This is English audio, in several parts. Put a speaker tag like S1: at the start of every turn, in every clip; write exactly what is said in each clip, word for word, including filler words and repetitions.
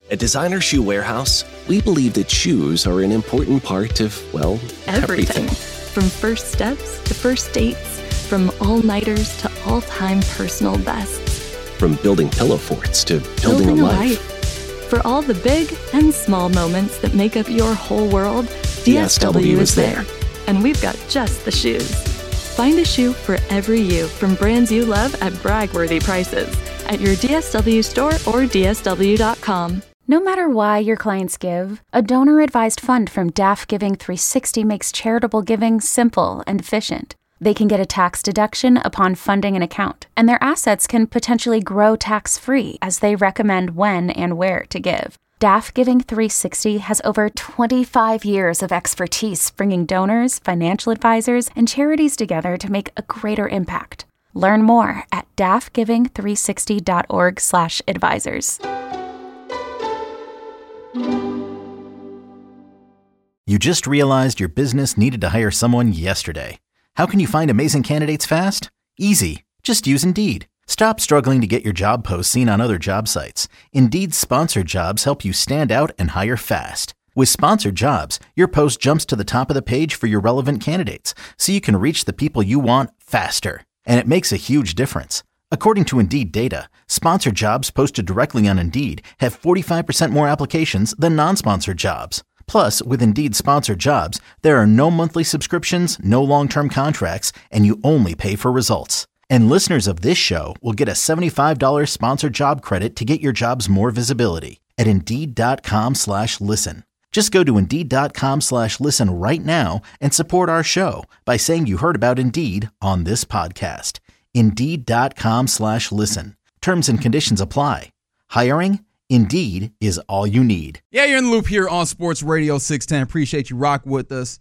S1: At Designer Shoe Warehouse, we believe that shoes are an important part of, well, everything.
S2: everything. From first steps to first dates, from all-nighters to all-time personal bests.
S1: From building pillow forts to building,
S2: Building
S1: a
S2: a
S1: life.
S2: life. For all the big and small moments that make up your whole world, D S W is there. And we've got just the shoes. Find a shoe for every you from brands you love at brag-worthy prices at your D S W store or D S W dot com.
S3: No matter why your clients give, a donor-advised fund from D A F Giving three sixty makes charitable giving simple and efficient. They can get a tax deduction upon funding an account, and their assets can potentially grow tax-free as they recommend when and where to give. D A F Giving three sixty has over twenty-five years of expertise bringing donors, financial advisors, and charities together to make a greater impact. Learn more at D A F giving three sixty dot org slash advisors.
S4: You just realized your business needed to hire someone yesterday. How can you find amazing candidates fast? Easy. Just use Indeed. Stop struggling to get your job posts seen on other job sites. Indeed's sponsored jobs help you stand out and hire fast. With sponsored jobs, your post jumps to the top of the page for your relevant candidates, so you can reach the people you want faster. And it makes a huge difference. According to Indeed data, sponsored jobs posted directly on Indeed have forty-five percent more applications than non-sponsored jobs. Plus, with Indeed sponsored jobs, there are no monthly subscriptions, no long-term contracts, and you only pay for results. And listeners of this show will get a seventy-five dollars sponsored job credit to get your jobs more visibility at Indeed.com slash listen. Just go to Indeed.com slash listen right now and support our show by saying you heard about Indeed on this podcast. Indeed.com slash listen. Terms and conditions apply. Hiring? Indeed is all you need.
S5: Yeah, you're in the loop here on Sports Radio six ten. Appreciate you rocking with us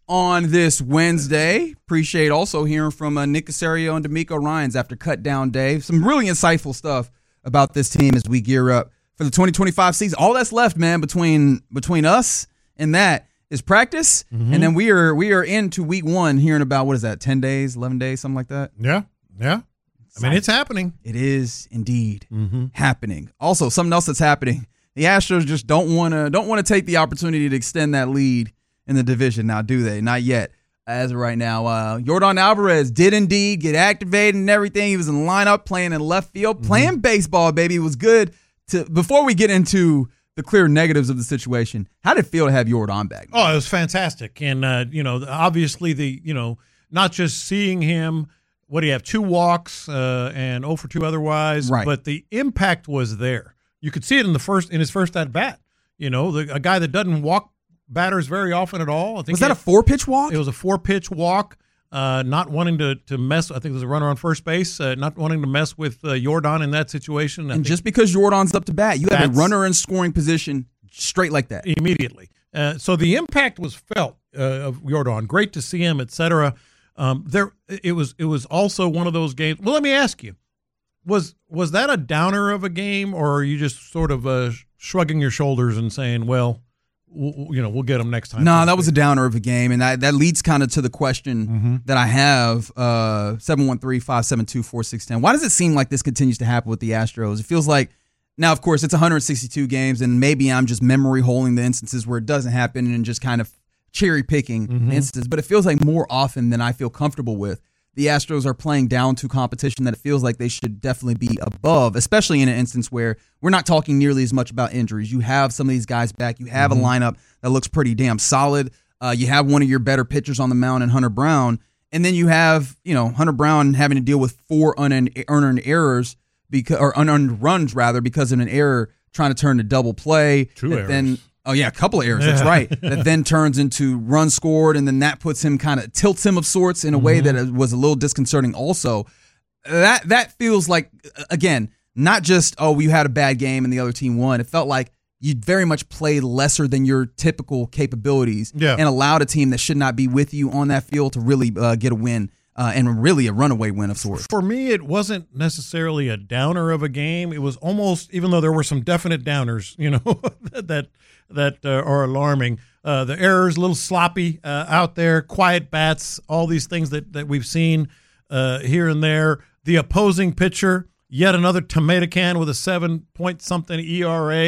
S5: on this Wednesday. Appreciate also hearing from uh, Nick Caserio and D'Amico Ryans after Cut Down Dave. Some really insightful stuff about this team as we gear up for the twenty twenty-five season. All that's left, man, between between us and that is practice, mm-hmm. and then we are we are into week one, hearing about, what is that, ten days, eleven days, something like that?
S6: Yeah, yeah. I mean, it's happening.
S5: It is indeed
S6: mm-hmm.
S5: happening. Also, something else that's happening. The Astros just don't want to don't want to take the opportunity to extend that lead in the division. Now, do they? Not yet. As of right now, uh, Yordan Alvarez did indeed get activated and everything. He was in the lineup playing in left field, mm-hmm. playing baseball, baby. It was good. To before we get into the clear negatives of the situation, how did it feel to have Yordan back?
S6: Oh, it was fantastic. And, uh, you know, obviously the, you know, not just seeing him, what do you have, two walks uh, and oh for two otherwise,
S5: right.
S6: But the impact was there. You could see it in the first in his first at bat. You know, the, a guy that doesn't walk batters very often at all. I think
S5: was that had, a four pitch walk?
S6: It was a four pitch walk. Uh, not wanting to, to mess, I think there's a runner on first base, uh, not wanting to mess with uh, Yordan in that situation. I
S5: and
S6: think
S5: just because Yordan's up to bat, you have a runner in scoring position straight like that.
S6: Immediately. Uh, so the impact was felt uh, of Yordan. Great to see him, et cetera. Um, there, it was. It was also one of those games. Well, let me ask you: was was that a downer of a game, or are you just sort of uh, shrugging your shoulders and saying, "Well, we'll, you know, we'll get them next time"?
S5: No, nah, that was a downer of a game, and that, that leads kind of to the question
S6: mm-hmm.
S5: that I have: uh, seven one three, five seven two, four six one zero. Why does it seem like this continues to happen with the Astros? It feels like now, of course, it's one hundred sixty-two games, and maybe I'm just memory holding the instances where it doesn't happen and just kind of cherry picking
S6: mm-hmm.
S5: instances, but it feels like more often than I feel comfortable with, the Astros are playing down to competition that it feels like they should definitely be above, especially in an instance where we're not talking nearly as much about injuries. You have some of these guys back. You have
S6: mm-hmm.
S5: a lineup that looks pretty damn solid. Uh, you have one of your better pitchers on the mound in Hunter Brown, and then you have, you know, Hunter Brown having to deal with four unearned, unearned errors because, or unearned runs rather, because of an error trying to turn to double play.
S6: Two errors.
S5: Then Oh, yeah, a couple of errors. That's right. That then turns into runs scored, and then that puts him kind of tilts him of sorts in a mm-hmm. way that was a little disconcerting also. That that feels like, again, not just, oh, you had a bad game and the other team won. It felt like you very much played lesser than your typical capabilities
S6: yeah.
S5: and allowed a team that should not be with you on that field to really uh, get a win. Uh, and really a runaway win of sorts.
S6: For me, it wasn't necessarily a downer of a game. It was almost, even though there were some definite downers, you know, that that uh, are alarming. Uh, the errors, a little sloppy uh, out there, quiet bats, all these things that, that we've seen uh, here and there. The opposing pitcher, yet another tomato can with a seven point something E R A.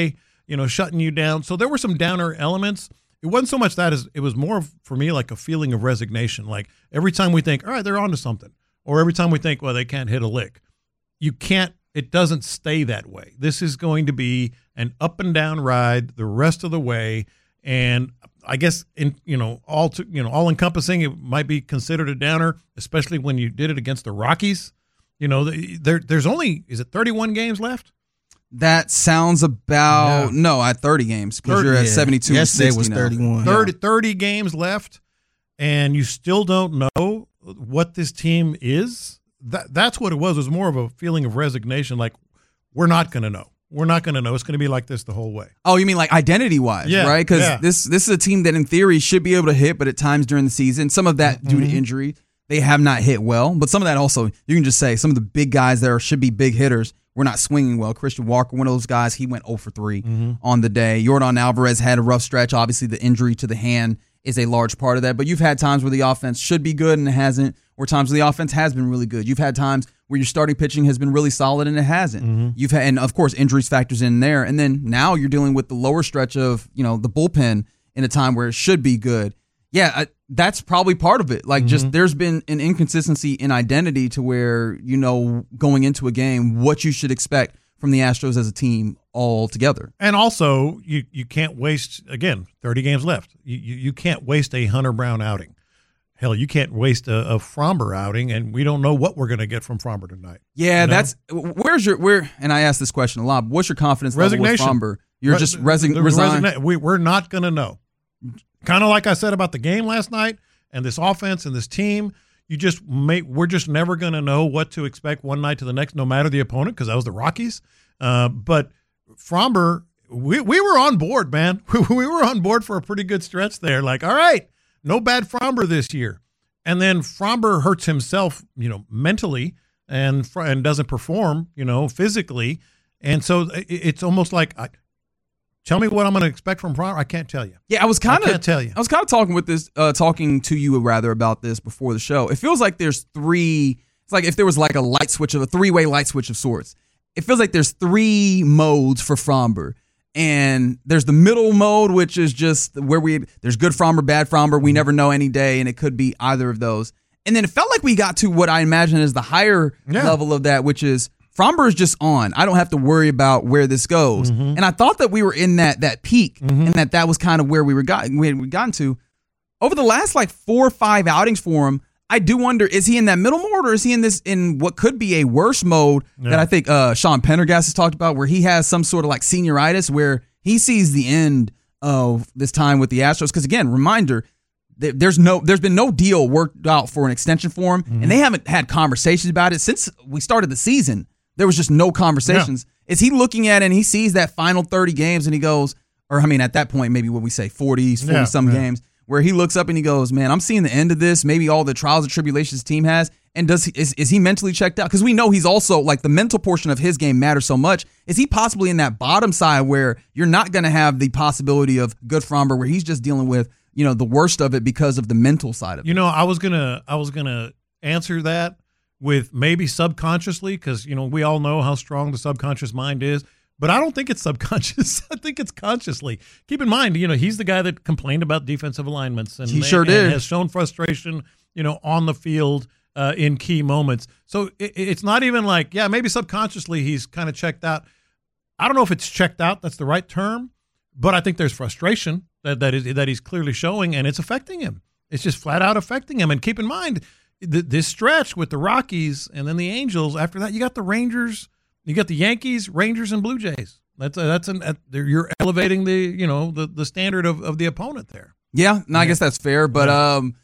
S6: you know, shutting you down. So there were some downer elements. It wasn't so much that as it was more of, for me, like a feeling of resignation. Like every time we think, all right, they're onto something, or every time we think, well, they can't hit a lick, you can't. It doesn't stay that way. This is going to be an up and down ride the rest of the way, and I guess in you know all to, you know all encompassing, it might be considered a downer, especially when you did it against the Rockies. You know, there there's only is it thirty-one games left?
S5: That sounds about, yeah. no, at thirty games, because you're at yeah. seventy-two.
S7: Yesterday was thirty-one.
S6: thirty, thirty games left, and you still don't know what this team is. That That's what it was. It was more of a feeling of resignation, like we're not going to know. We're not going to know. It's going to be like this the whole way.
S5: Oh, you mean like identity-wise,
S6: yeah,
S5: right? Because
S6: yeah.
S5: this, this is a team that in theory should be able to hit, but at times during the season, some of that due
S6: mm-hmm.
S5: to injury, they have not hit well. But some of that also, you can just say some of the big guys that are, should be big hitters, we're not swinging well. Christian Walker, one of those guys, he went oh for three mm-hmm. on the day. Yordan Alvarez had a rough stretch. Obviously, the injury to the hand is a large part of that. But you've had times where the offense should be good and it hasn't, or times where the offense has been really good. You've had times where your starting pitching has been really solid and it hasn't. Mm-hmm. You've had, and of course, injuries factors in there. And then now you're dealing with the lower stretch of, you know, the bullpen in a time where it should be good. Yeah, I, that's probably part of it. Like, mm-hmm. just there's been an inconsistency in identity to where, you know, going into a game, what you should expect from the Astros as a team altogether.
S6: And also, you, you can't waste, again, thirty games left. You, you, you can't waste a Hunter Brown outing. Hell, you can't waste a, a Framber outing, and we don't know what we're going to get from Framber tonight.
S5: Yeah,
S6: you know?
S5: that's where's your where. And I ask this question a lot. What's your confidence level with Framber? You're Re- just resign, resigned.
S6: Resign- we, we're not going to know. Kind of like I said about the game last night, and this offense and this team. You just may, we're just never going to know what to expect one night to the next, no matter the opponent, because that was the Rockies. Uh, but Framber, we we were on board, man. We were on board for a pretty good stretch there. Like, all right. No bad Framber this year. And then Framber hurts himself, you know, mentally and and doesn't perform, you know, physically. And so it's almost like, I, tell me what I'm going to expect from Framber. I can't tell you.
S5: Yeah, I was kind of
S6: can't tell you.
S5: I was kind of talking with this, uh, talking to you rather about this before the show. It feels like there's three. It's like if there was like a light switch of a three-way light switch of sorts. It feels like there's three modes for Framber. And there's the middle mode, which is just where we there's good Framber, bad Framber. We never know any day, and it could be either of those. And then it felt like we got to what I imagine is the higher yeah. level of that, which is Framber is just on. I don't have to worry about where this goes. Mm-hmm. And I thought that we were in that that peak, mm-hmm. and that that was kind of where we were got we had gotten to. Over the last like four or five outings for him, I do wonder, is he in that middle mode or is he in this in what could be a worse mode yeah. that I think uh, Sean Pendergast has talked about, where he has some sort of like senioritis where he sees the end of this time with the Astros? Because again, reminder, there's no there's been no deal worked out for an extension for him, mm-hmm. and they haven't had conversations about it since we started the season. There was just no conversations. Yeah. Is he looking at it and he sees that final thirty games and he goes, or I mean at that point maybe what we say forty, forty yeah, some yeah. games, where he looks up and he goes, man, I'm seeing the end of this, maybe all the trials and tribulations the team has, and does he, is, is he mentally checked out? Because we know he's also, like, the mental portion of his game matters so much. Is he possibly in that bottom side where you're not going to have the possibility of good Framber, where he's just dealing with, you know, the worst of it because of the mental side of it?
S6: You know, I was gonna I was gonna answer that with maybe subconsciously, because, you know, we all know how strong the subconscious mind is. But I don't think it's subconscious. I think it's consciously. Keep in mind, you know, he's the guy that complained about defensive alignments. And,
S5: he sure
S6: and,
S5: did.
S6: And has shown frustration, you know, on the field uh, in key moments. So it, it's not even like, yeah, maybe subconsciously he's kind of checked out. I don't know if it's checked out. That's the right term. But I think there's frustration that that, is, that he's clearly showing, and it's affecting him. It's just flat out affecting him. And keep in mind, th- this stretch with the Rockies and then the Angels, after that you got the Rangers, you got the Yankees, Rangers, and Blue Jays. That's a, that's an you're elevating the you know the, the standard of, of the opponent there.
S5: Yeah, no, yeah. I guess that's fair. But yeah. um,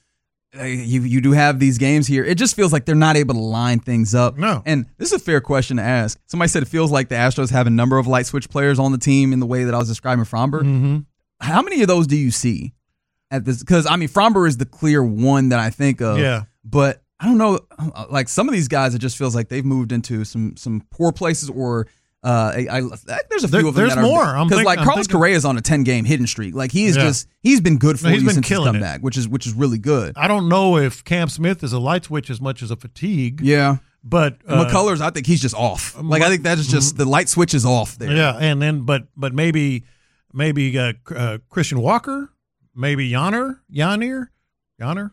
S5: you you do have these games here. It just feels like they're not able to line things up.
S6: No,
S5: and this is a fair question to ask. Somebody said it feels like the Astros have a number of light switch players on the team in the way that I was describing Framber.
S6: Mm-hmm.
S5: How many of those do you see at this? Because I mean, Framber is the clear one that I think of.
S6: Yeah,
S5: but I don't know, like some of these guys, it just feels like they've moved into some some poor places, or uh, I, I, there's a few
S6: there,
S5: of them
S6: there's
S5: that
S6: more.
S5: are because like
S6: I'm
S5: Carlos
S6: thinking,
S5: Correa is on a ten game hitting streak. Like he is yeah. just he's been good for
S6: no,
S5: you since he's come
S6: it.
S5: back, which is which is really good.
S6: I don't know if Cam Smith is a light switch as much as a fatigue.
S5: Yeah,
S6: but uh,
S5: McCullers, I think he's just off. Like I think that is just the light switch is off there.
S6: Yeah, and then but but maybe maybe uh, uh, Christian Walker, maybe Yanner, Yanir, Yanner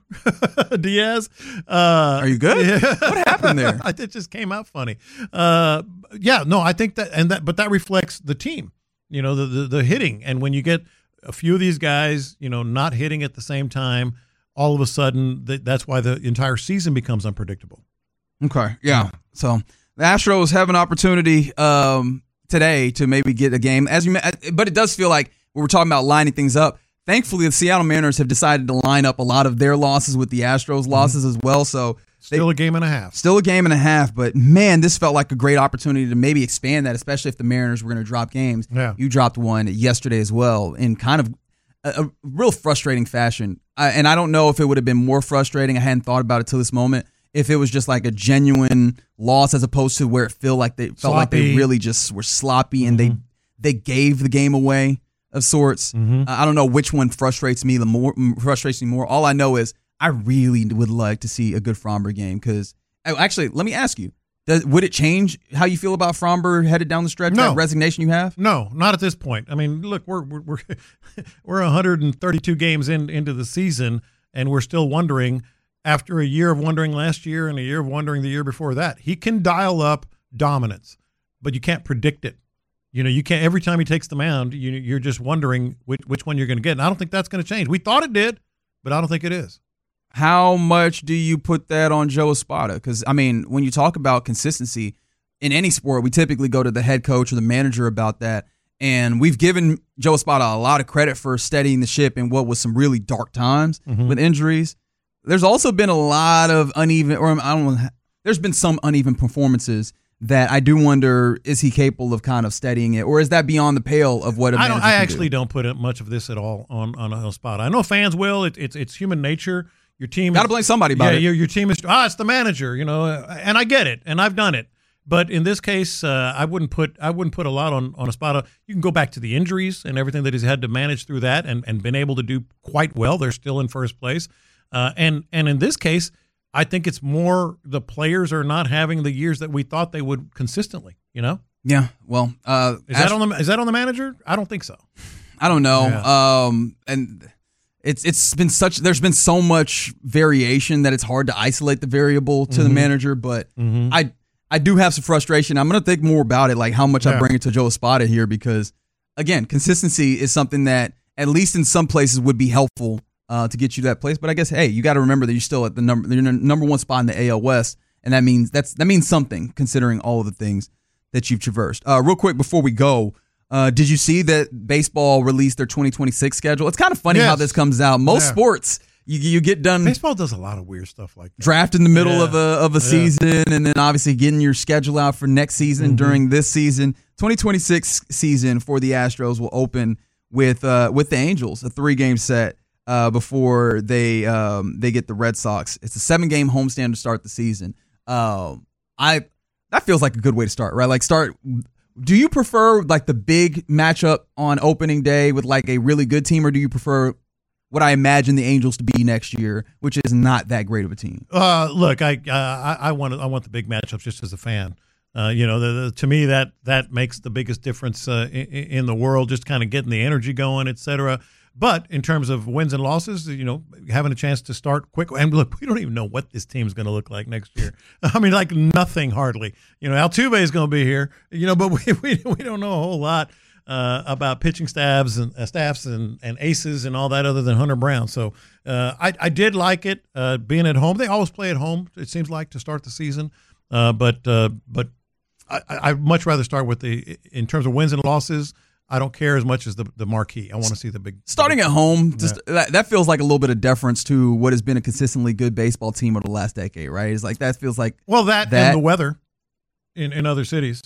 S6: Diaz. Uh,
S5: Are you good?
S6: Yeah.
S5: What happened there?
S6: It just came out funny. Uh, yeah, no, I think that, and that, but that reflects the team. You know, the, the the hitting, and when you get a few of these guys, you know, not hitting at the same time, all of a sudden, th- that's why the entire season becomes unpredictable.
S5: Okay, yeah. So the Astros have an opportunity um, today to maybe get a game, as you, but it does feel like when we're talking about lining things up. Thankfully, the Seattle Mariners have decided to line up a lot of their losses with the Astros' losses mm-hmm. as well. So
S6: still
S5: they,
S6: a game and a half.
S5: Still a game and a half. But man, this felt like a great opportunity to maybe expand that, especially if the Mariners were going to drop games.
S6: Yeah.
S5: You dropped one yesterday as well in kind of a, a real frustrating fashion. I, and I don't know if it would have been more frustrating. I hadn't thought about it till this moment. If it was just like a genuine loss as opposed to where it felt like they felt sloppy. like they really just were sloppy and mm-hmm. they they gave the game away. Of sorts. Mm-hmm. Uh, I don't know which one frustrates me the more. Frustrates me more. All I know is I really would like to see a good Framber game because actually, let me ask you: does, would it change how you feel about Framber headed down the stretch?
S6: No.
S5: That resignation you have?
S6: No, not at this point. I mean, look, we're we're we're, we're one hundred thirty-two games in into the season, and we're still wondering. After a year of wondering last year and a year of wondering the year before that, he can dial up dominance, but you can't predict it. You know, you can't. Every time he takes the mound, you, you're just wondering which, which one you're going to get. And I don't think that's going to change. We thought it did, but I don't think it is.
S5: How much do you put that on Joe Espada? Because, I mean, when you talk about consistency in any sport, we typically go to the head coach or the manager about that. And we've given Joe Espada a lot of credit for steadying the ship in what was some really dark times mm-hmm. with injuries. There's also been a lot of uneven, or I don't know, there's been some uneven performances that I do wonder, is he capable of kind of steadying it, or is that beyond the pale of what a
S6: I
S5: manager
S6: don't. I
S5: can
S6: actually
S5: do?
S6: don't put much of this at all on on a spot. I know fans will. It, it's it's human nature. Your team
S5: got to blame somebody about
S6: yeah,
S5: it.
S6: Your your team is ah, it's the manager, you know, and I get it, and I've done it. But in this case, uh, I wouldn't put I wouldn't put a lot on on Espada. You can go back to the injuries and everything that he's had to manage through that, and and been able to do quite well. They're still in first place, uh, and and in this case. I think it's more the players are not having the years that we thought they would consistently, you know?
S5: Yeah, well. Uh,
S6: is, that on the, is that on the manager? I don't think so.
S5: I don't know.
S6: Yeah.
S5: Um, and it's it's been such – there's been so much variation that it's hard to isolate the variable to mm-hmm. the manager, but mm-hmm. I I do have some frustration. I'm going to think more about it, like how much yeah. I bring it to Joe Espada here because, again, consistency is something that at least in some places would be helpful Uh, to get you to that place, but I guess hey, you got to remember that you're still at the number, you're in the number one spot in the A L West, and that means that's that means something considering all of the things that you've traversed. Uh, real quick before we go, uh, did you see that baseball released their twenty twenty-six schedule? It's kind of funny yes. how this comes out. Most yeah. sports, you you get done.
S6: Baseball does a lot of weird stuff like that.
S5: Draft in the middle
S6: yeah.
S5: of a of a
S6: yeah.
S5: season, and then obviously getting your schedule out for next season mm-hmm. during this season. twenty twenty-six season for the Astros will open with uh, with the Angels, a three game set. Uh, before they um, they get the Red Sox. It's a seven-game homestand to start the season. Um, I that feels like a good way to start, right? Like start. Do you prefer like the big matchup on opening day with like a really good team, or do you prefer what I imagine the Angels to be next year, which is not that great of a team?
S6: Uh, look, I uh, I, I want I want the big matchups just as a fan. Uh, you know, the, the, to me that that makes the biggest difference uh, in, in the world. Just kind of getting the energy going, et cetera. But in terms of wins and losses, you know, having a chance to start quick. And look, we don't even know what this team's going to look like next year. I mean, like nothing hardly. You know, Altuve is going to be here, you know, but we we, we don't know a whole lot uh, about pitching staffs and uh, staffs and, and aces and all that other than Hunter Brown. So uh, I, I did like it uh, being at home. They always play at home, it seems like, to start the season. Uh, but uh, but I, I'd much rather start with the, in terms of wins and losses, I don't care as much as the the marquee. I want to see the big
S5: starting
S6: the big,
S5: at home. Just yeah. that, that feels like a little bit of deference to what has been a consistently good baseball team over the last decade, right? It's like that feels like
S6: well that,
S5: that.
S6: and the weather in, in other cities.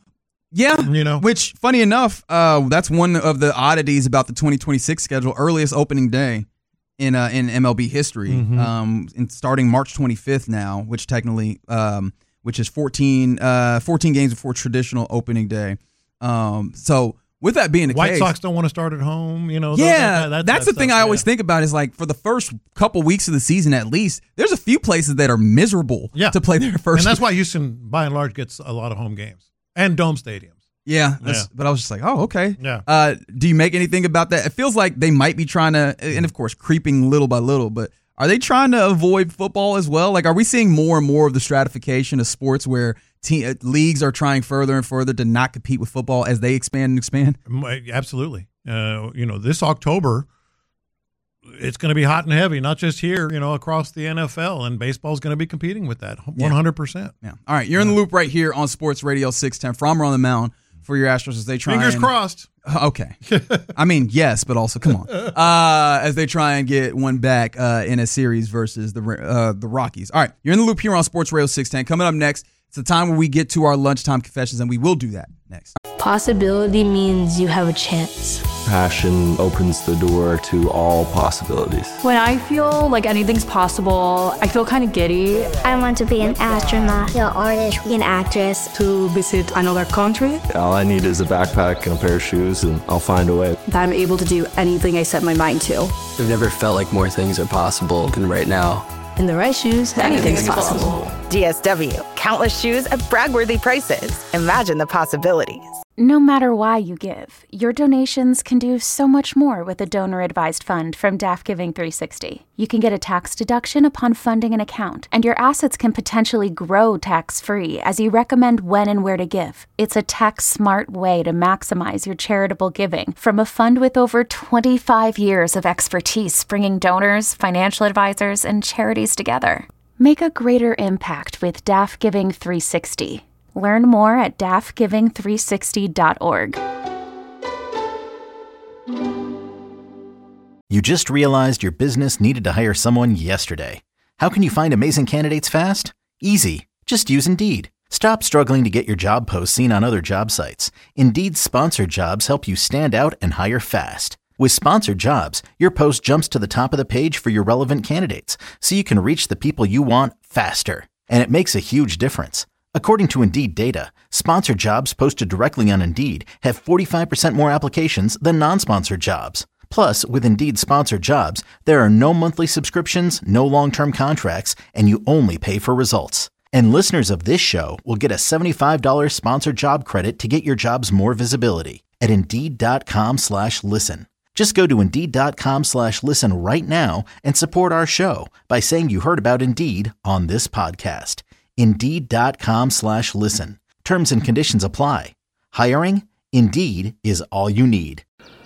S5: Yeah,
S6: you know,
S5: which funny enough, uh, that's one of the oddities about the twenty twenty-six schedule. Earliest opening day in uh, in M L B history, mm-hmm. um, and starting March twenty-fifth now, which technically, um, which is fourteen, uh, fourteen games before traditional opening day. Um, so. With that being the
S6: White
S5: case,
S6: White Sox don't want to start at home, you know.
S5: Yeah,
S6: those, that, that,
S5: that's
S6: that
S5: the thing
S6: stuff,
S5: I always
S6: yeah.
S5: think about is like for the first couple weeks of the season at least, there's a few places that are miserable
S6: yeah.
S5: to play their first.
S6: And that's why Houston, by and large, gets a lot of home games and dome stadiums.
S5: Yeah, that's,
S6: Yeah.
S5: but I was just like, oh, okay.
S6: Yeah.
S5: Uh, do you make anything about that? It feels like they might be trying to, and of course, creeping little by little, but are they trying to avoid football as well? Like, are we seeing more and more of the stratification of sports where te- leagues are trying further and further to not compete with football as they expand and expand?
S6: Absolutely. Uh, you know, this October, it's going to be hot and heavy, not just here, you know, across the N F L, and baseball's going to be competing with that one hundred percent.
S5: Yeah. All right, you're in the loop right here on Sports Radio six ten. Fromm on the mound for your Astros as they try.
S6: Fingers
S5: and,
S6: crossed.
S5: Okay. I mean, yes, but also come on. Uh, as they try and get one back uh, in a series versus the uh, the Rockies. All right, you're in the loop here on Sports Radio six ten. Coming up next, it's the time where we get to our lunchtime confessions, and we will do that next.
S7: Possibility means you have a chance.
S8: Passion opens the door to all possibilities.
S9: When I feel like anything's possible, I feel kind of giddy.
S10: I want to be an astronaut, an artist, be an actress.
S9: To visit another country.
S8: All I need is a backpack and a pair of shoes, and I'll find a way.
S9: That I'm able to do anything I set my mind to.
S11: I've never felt like more things are possible than right now.
S7: In the right shoes, anything's, anything's possible.
S12: possible. D S W, countless shoes at brag-worthy prices. Imagine the possibilities.
S3: No matter why you give, your donations can do so much more with a donor-advised fund from D A F Giving three sixty. You can get a tax deduction upon funding an account, and your assets can potentially grow tax-free as you recommend when and where to give. It's a tax-smart way to maximize your charitable giving from a fund with over twenty-five years of expertise bringing donors, financial advisors, and charities together. Make a greater impact with D A F Giving three sixty. Learn more at D A F giving three sixty dot org.
S4: You just realized your business needed to hire someone yesterday. How can you find amazing candidates fast? Easy. Just use Indeed. Stop struggling to get your job posts seen on other job sites. Indeed's sponsored jobs help you stand out and hire fast. With sponsored jobs, your post jumps to the top of the page for your relevant candidates, so you can reach the people you want faster. And it makes a huge difference. According to Indeed data, sponsored jobs posted directly on Indeed have forty-five percent more applications than non-sponsored jobs. Plus, with Indeed sponsored jobs, there are no monthly subscriptions, no long-term contracts, and you only pay for results. And listeners of this show will get a seventy-five dollars sponsored job credit to get your jobs more visibility at Indeed.com slash listen. Just go to Indeed.com slash listen right now and support our show by saying you heard about Indeed on this podcast. Indeed.com slash listen. Terms and conditions apply. Hiring? Indeed is all you need.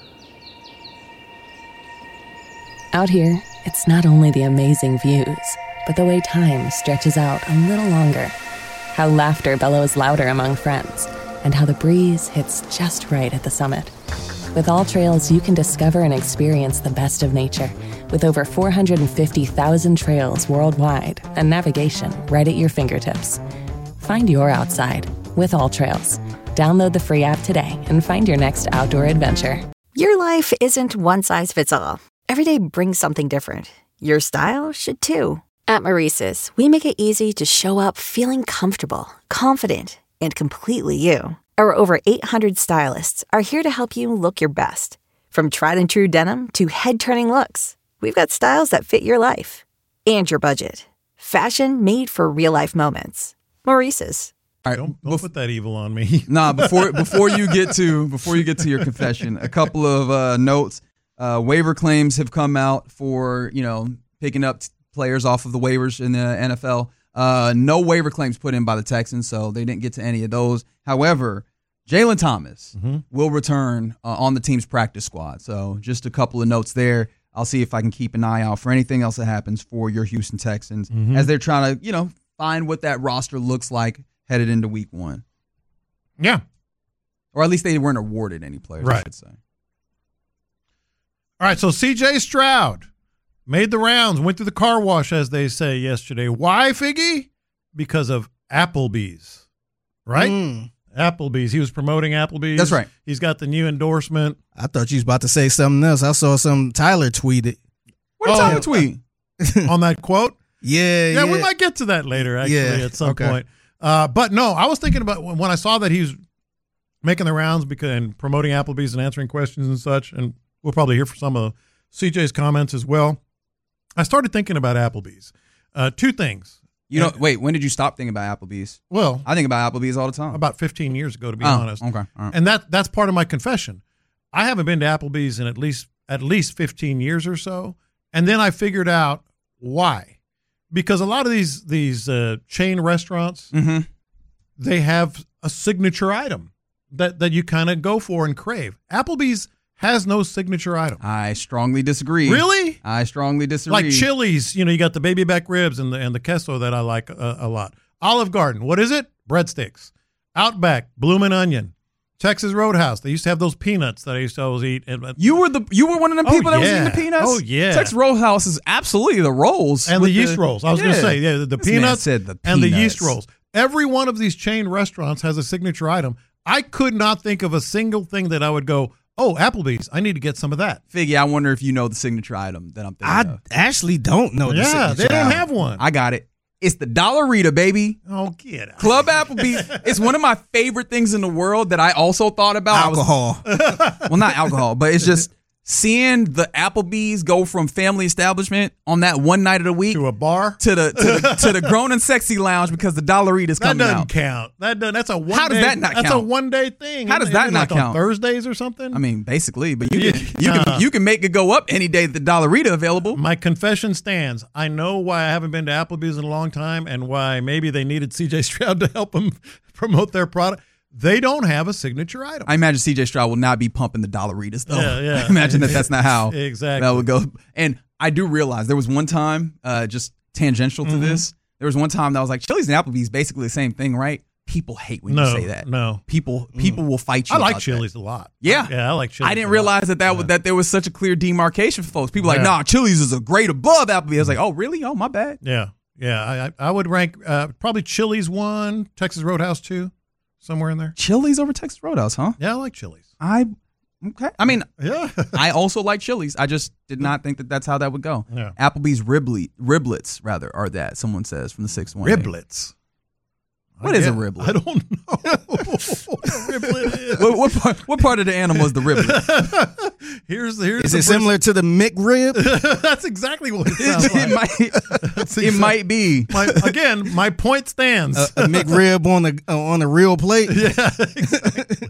S13: Out here, it's not only the amazing views, but the way time stretches out a little longer. How laughter bellows louder among friends, and how the breeze hits just right at the summit. With All Trails, you can discover and experience the best of nature with over four hundred fifty thousand trails worldwide and navigation right at your fingertips. Find your outside with All Trails. Download the free app today and find your next outdoor adventure.
S12: Your life isn't one size fits all. Every day brings something different. Your style should too. At Maurice's, we make it easy to show up feeling comfortable, confident, and completely you. Our over eight hundred stylists are here to help you look your best. From tried and true denim to head-turning looks, we've got styles that fit your life and your budget. Fashion made for real-life moments. Maurice's.
S5: All right,
S6: don't don't bef- put that evil on me.
S5: Nah, before before you get to before you get to your confession, a couple of uh, notes. Uh, waiver claims have come out for you know picking up t- players off of the waivers in the N F L. Uh, no waiver claims put in by the Texans, so they didn't get to any of those. However, Jalen Thomas mm-hmm. will return uh, on the team's practice squad. So just a couple of notes there. I'll see if I can keep an eye out for anything else that happens for your Houston Texans mm-hmm. as they're trying to, you know, find what that roster looks like headed into week one.
S6: Yeah.
S5: Or at least they weren't awarded any players,
S6: right.
S5: I should say.
S6: All right, so C J Stroud made the rounds, went through the car wash, as they say yesterday. Why, Figgy? Because of Applebee's, right? Mm. Applebee's. He was promoting Applebee's.
S5: That's right.
S6: He's got the new endorsement.
S14: I thought you was about to say something else. I saw some Tyler tweeted.
S5: What did
S6: oh,
S5: Tyler tweet?
S6: On that quote?
S14: Yeah,
S6: yeah.
S14: Yeah,
S6: we might get to that later, actually,
S14: yeah,
S6: at some
S14: okay.
S6: point. Uh, but no, I was thinking about when I saw that he was making the rounds because and promoting Applebee's and answering questions and such, and we'll probably hear from some of C J's comments as well. I started thinking about Applebee's. Uh, two things.
S5: You know, wait, when did you stop thinking about Applebee's?
S6: Well,
S5: I think about Applebee's all the time.
S6: About fifteen years ago, to be
S5: oh,
S6: honest.
S5: Okay. All right.
S6: And that that's part of my confession. I haven't been to Applebee's in at least at least fifteen years or so. And then I figured out why. Because a lot of these these uh, chain restaurants,
S5: mm-hmm.
S6: they have a signature item that, that you kind of go for and crave. Applebee's has no signature item.
S5: I strongly disagree.
S6: Really?
S5: I strongly disagree.
S6: Like Chili's, you know, you got the baby back ribs and the and the queso that I like a, a lot. Olive Garden, what is it? Breadsticks. Outback, Bloomin' Onion. Texas Roadhouse, they used to have those peanuts that I used to always eat.
S5: You were the you were one of them people
S6: oh,
S5: that
S6: yeah.
S5: was eating the peanuts?
S6: Oh, yeah.
S5: Texas Roadhouse is absolutely the rolls.
S6: And the yeast the, rolls. I was yeah. going to say, yeah, the, the peanuts
S5: said the
S6: and
S5: peanuts.
S6: the yeast rolls. Every one of these chain restaurants has a signature item. I could not think of a single thing that I would go, oh, Applebee's, I need to get some of that.
S5: Figgy, I wonder if you know the signature item that I'm thinking
S14: I
S5: of.
S14: actually don't know the
S6: yeah,
S14: signature
S6: they don't
S14: item.
S6: have one.
S5: I got it. It's the Dollarita, baby.
S6: Oh, get out.
S5: Club Applebee's. It's one of my favorite things in the world that I also thought about.
S14: Alcohol.
S5: I was, well, not alcohol, but it's just seeing the Applebee's go from family establishment on that one night of the week
S6: to a bar
S5: to the to the, to the grown and sexy lounge because the Dollarita's
S6: that
S5: coming
S6: doesn't
S5: out.
S6: count. That doesn't, that's a one.
S5: How does
S6: day,
S5: that not
S6: that's
S5: count?
S6: That's a one day thing.
S5: How does
S6: Isn't
S5: that
S6: it
S5: not
S6: like
S5: count?
S6: On Thursdays or something?
S5: I mean, basically, but you can you
S6: uh,
S5: can you can make it go up any day that the Dollarita available.
S6: My confession stands. I know why I haven't been to Applebee's in a long time, and why maybe they needed C J Stroud to help them promote their product. They don't have a signature item.
S5: I imagine C J Stroud will not be pumping the Dollaritas, though.
S6: Yeah, yeah.
S5: I imagine that that's not how
S6: exactly
S5: that would go. And I do realize there was one time, uh, just tangential to mm-hmm. this, there was one time that I was like, Chili's and Applebee's basically the same thing, right? People hate when
S6: no,
S5: you say that.
S6: No,
S5: people people mm. will fight you.
S6: I like
S5: about
S6: Chili's
S5: that.
S6: a lot.
S5: Yeah,
S6: yeah, I like Chili's.
S5: I didn't realize that that, yeah. that there was such a clear demarcation for folks. People yeah. like, nah, Chili's is a grade above Applebee's. I was like, oh, really? Oh, my bad.
S6: Yeah, yeah. I I would rank uh, probably Chili's one, Texas Roadhouse two. Somewhere in there.
S5: Chili's over Texas Roadhouse, huh?
S6: Yeah, I like Chili's.
S5: I okay. I mean,
S6: yeah.
S5: I also like Chili's. I just did not think that that's how that would go.
S6: Yeah.
S5: Applebee's riblet, riblets, rather, are that, someone says from the six one.
S6: Riblets?
S5: What I is guess, a riblet?
S6: I don't know what a riblet is.
S5: what, what, part, what part of the animal is the riblet?
S6: here's, here's
S14: is
S6: the
S14: it similar to the McRib?
S6: That's exactly what it sounds
S5: it,
S6: like.
S5: It might, exactly. It might be.
S6: My, again, my point stands.
S14: A, a McRib on the uh, on a real plate?
S6: Yeah, exactly.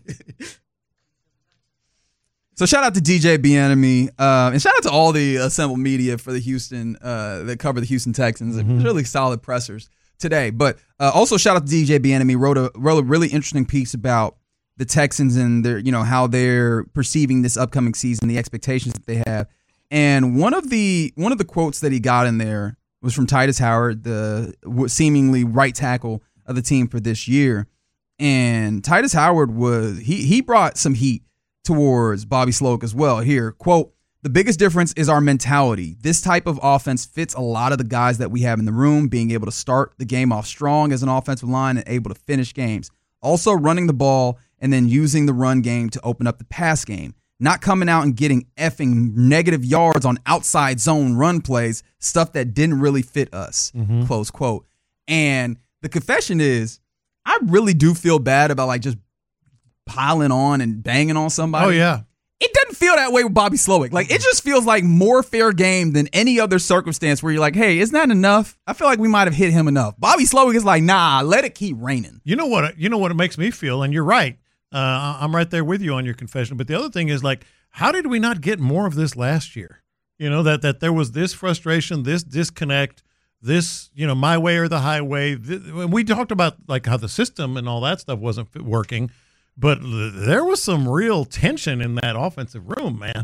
S5: So shout out to D J Bieniemy, uh, and shout out to all the assembled media for the Houston uh, that cover the Houston Texans. Mm-hmm. Really solid pressers today. But uh, also shout out to D J Bieniemy, wrote a wrote a really interesting piece about the Texans and their, you know, how they're perceiving this upcoming season, the expectations that they have. And one of the one of the quotes that he got in there was from Titus Howard, the seemingly right tackle of the team for this year. And Titus Howard was he he brought some heat towards Bobby Sloak as well. Here, quote, "The biggest difference is our mentality. This type of offense fits a lot of the guys that we have in the room, being able to start the game off strong as an offensive line and able to finish games. Also running the ball and then using the run game to open up the pass game. Not coming out and getting effing negative yards on outside zone run plays, stuff that didn't really fit us," mm-hmm. close quote. And the confession is, I really do feel bad about like just piling on and banging on somebody.
S6: Oh, yeah.
S5: It doesn't feel that way with Bobby Slowick. Like, it just feels like more fair game than any other circumstance where you're like, hey, isn't that enough? I feel like we might have hit him enough. Bobby Slowick is like, nah, let it keep raining.
S6: You know what? You know what it makes me feel, and you're right. Uh, I'm right there with you on your confession. But the other thing is, like, how did we not get more of this last year? You know, that that there was this frustration, this disconnect, this, you know, my way or the highway. We talked about, like, how the system and all that stuff wasn't working. But there was some real tension in that offensive room, man.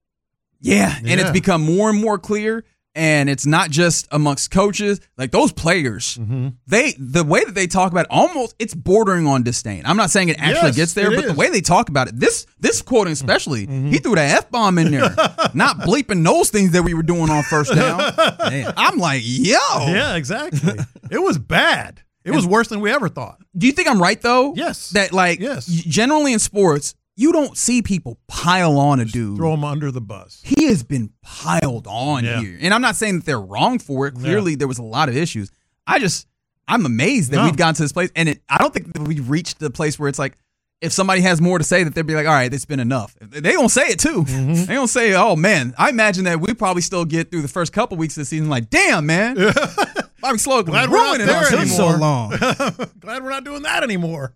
S5: Yeah, and yeah. It's become more and more clear, and it's not just amongst coaches. Like, those players, mm-hmm. they the way that they talk about it, almost, it's bordering on disdain. I'm not saying it actually
S6: yes,
S5: gets there, but
S6: is.
S5: the way they talk about it, this this quoting especially, mm-hmm. he threw the F-bomb in there, not bleeping those things that we were doing on first down. Man, I'm like, yo.
S6: Yeah, exactly. It was bad. It was worse than we ever thought.
S5: Do you think I'm right, though?
S6: Yes.
S5: That, like,
S6: yes.
S5: generally in sports, you don't see people pile on a
S6: Just
S5: dude.
S6: Throw him under the bus.
S5: He has been piled on
S6: yeah.
S5: here. And I'm not saying that they're wrong for it. Clearly, yeah. there was a lot of issues. I just, I'm amazed that
S6: no.
S5: we've gotten to this place. And it, I don't think that we've reached the place where it's like, if somebody has more to say, that they'd be like, all right, it's been enough. They don't say it, too. Mm-hmm. They don't say, oh, man. I imagine that we probably still get through the first couple weeks of the season like, damn, man. Bobby Slocum.
S6: Glad we're not there
S14: Took
S6: anymore.
S14: so long.
S6: Glad we're not doing that anymore.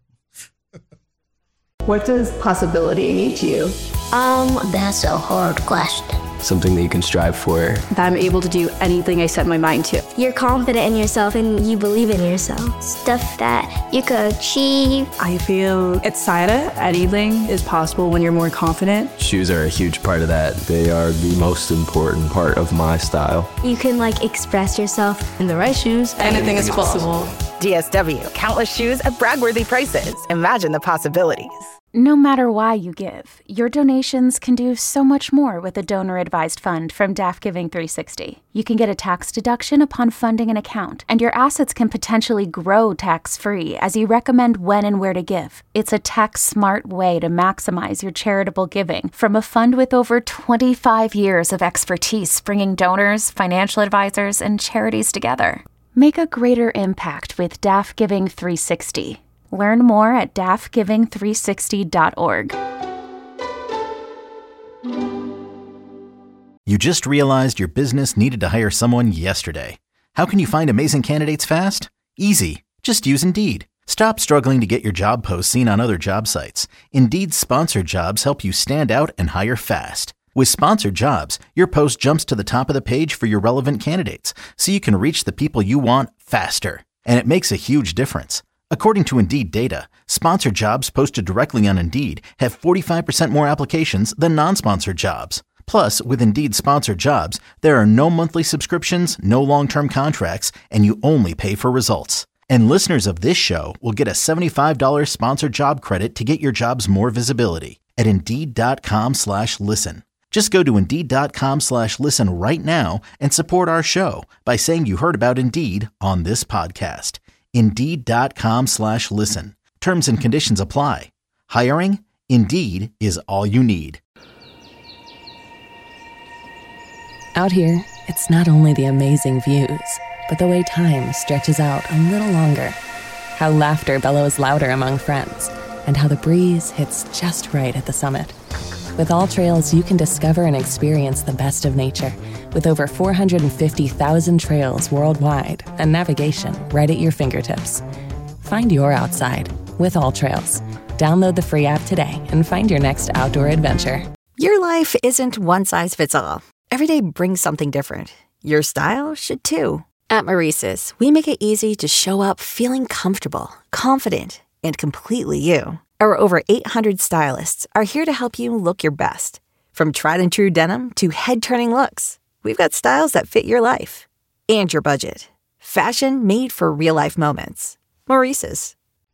S9: What does possibility mean to you?
S10: Um, that's a hard question.
S11: Something that you can strive for.
S9: That I'm able to do anything I set my mind to.
S10: You're confident in yourself and you believe in yourself. Stuff that you could achieve.
S9: I feel excited. Anything is possible when you're more confident.
S11: Shoes are a huge part of that. They are the most important part of my style.
S10: You can like express yourself.
S7: In the right shoes, anything is possible.
S15: D S W, countless shoes at brag-worthy prices. Imagine the possibilities.
S3: No matter why you give, your donations can do so much more with a donor-advised fund from D A F Giving three sixty. You can get a tax deduction upon funding an account, and your assets can potentially grow tax-free as you recommend when and where to give. It's a tax-smart way to maximize your charitable giving from a fund with over twenty-five years of expertise bringing donors, financial advisors, and charities together. Make a greater impact with D A F Giving three sixty. Learn more at D A F giving three sixty dot org.
S4: You just realized your business needed to hire someone yesterday. How can you find amazing candidates fast? Easy. Just use Indeed. Stop struggling to get your job posts seen on other job sites. Indeed's sponsored jobs help you stand out and hire fast. With sponsored jobs, your post jumps to the top of the page for your relevant candidates, so you can reach the people you want faster. And it makes a huge difference. According to Indeed data, sponsored jobs posted directly on Indeed have forty-five percent more applications than non-sponsored jobs. Plus, with Indeed sponsored jobs, there are no monthly subscriptions, no long-term contracts, and you only pay for results. And listeners of this show will get a seventy-five dollars sponsored job credit to get your jobs more visibility at Indeed.com slash listen. Just go to Indeed.com slash listen right now and support our show by saying you heard about Indeed on this podcast. Indeed.com slash listen. Terms and conditions apply. Hiring? Indeed is all you need.
S13: Out here, it's not only the amazing views, but the way time stretches out a little longer. How laughter bellows louder among friends, and how the breeze hits just right at the summit. With All Trails, you can discover and experience the best of nature with over four hundred fifty thousand trails worldwide and navigation right at your fingertips. Find your outside with All Trails. Download the free app today and find your next outdoor adventure.
S12: Your life isn't one size fits all. Every day brings something different. Your style should too. At Maurice's, we make it easy to show up feeling comfortable, confident, and completely you. Our over eight hundred stylists are here to help you look your best. From tried and true denim to head-turning looks, we've got styles that fit your life and your budget. Fashion made for real-life moments. Maurice's.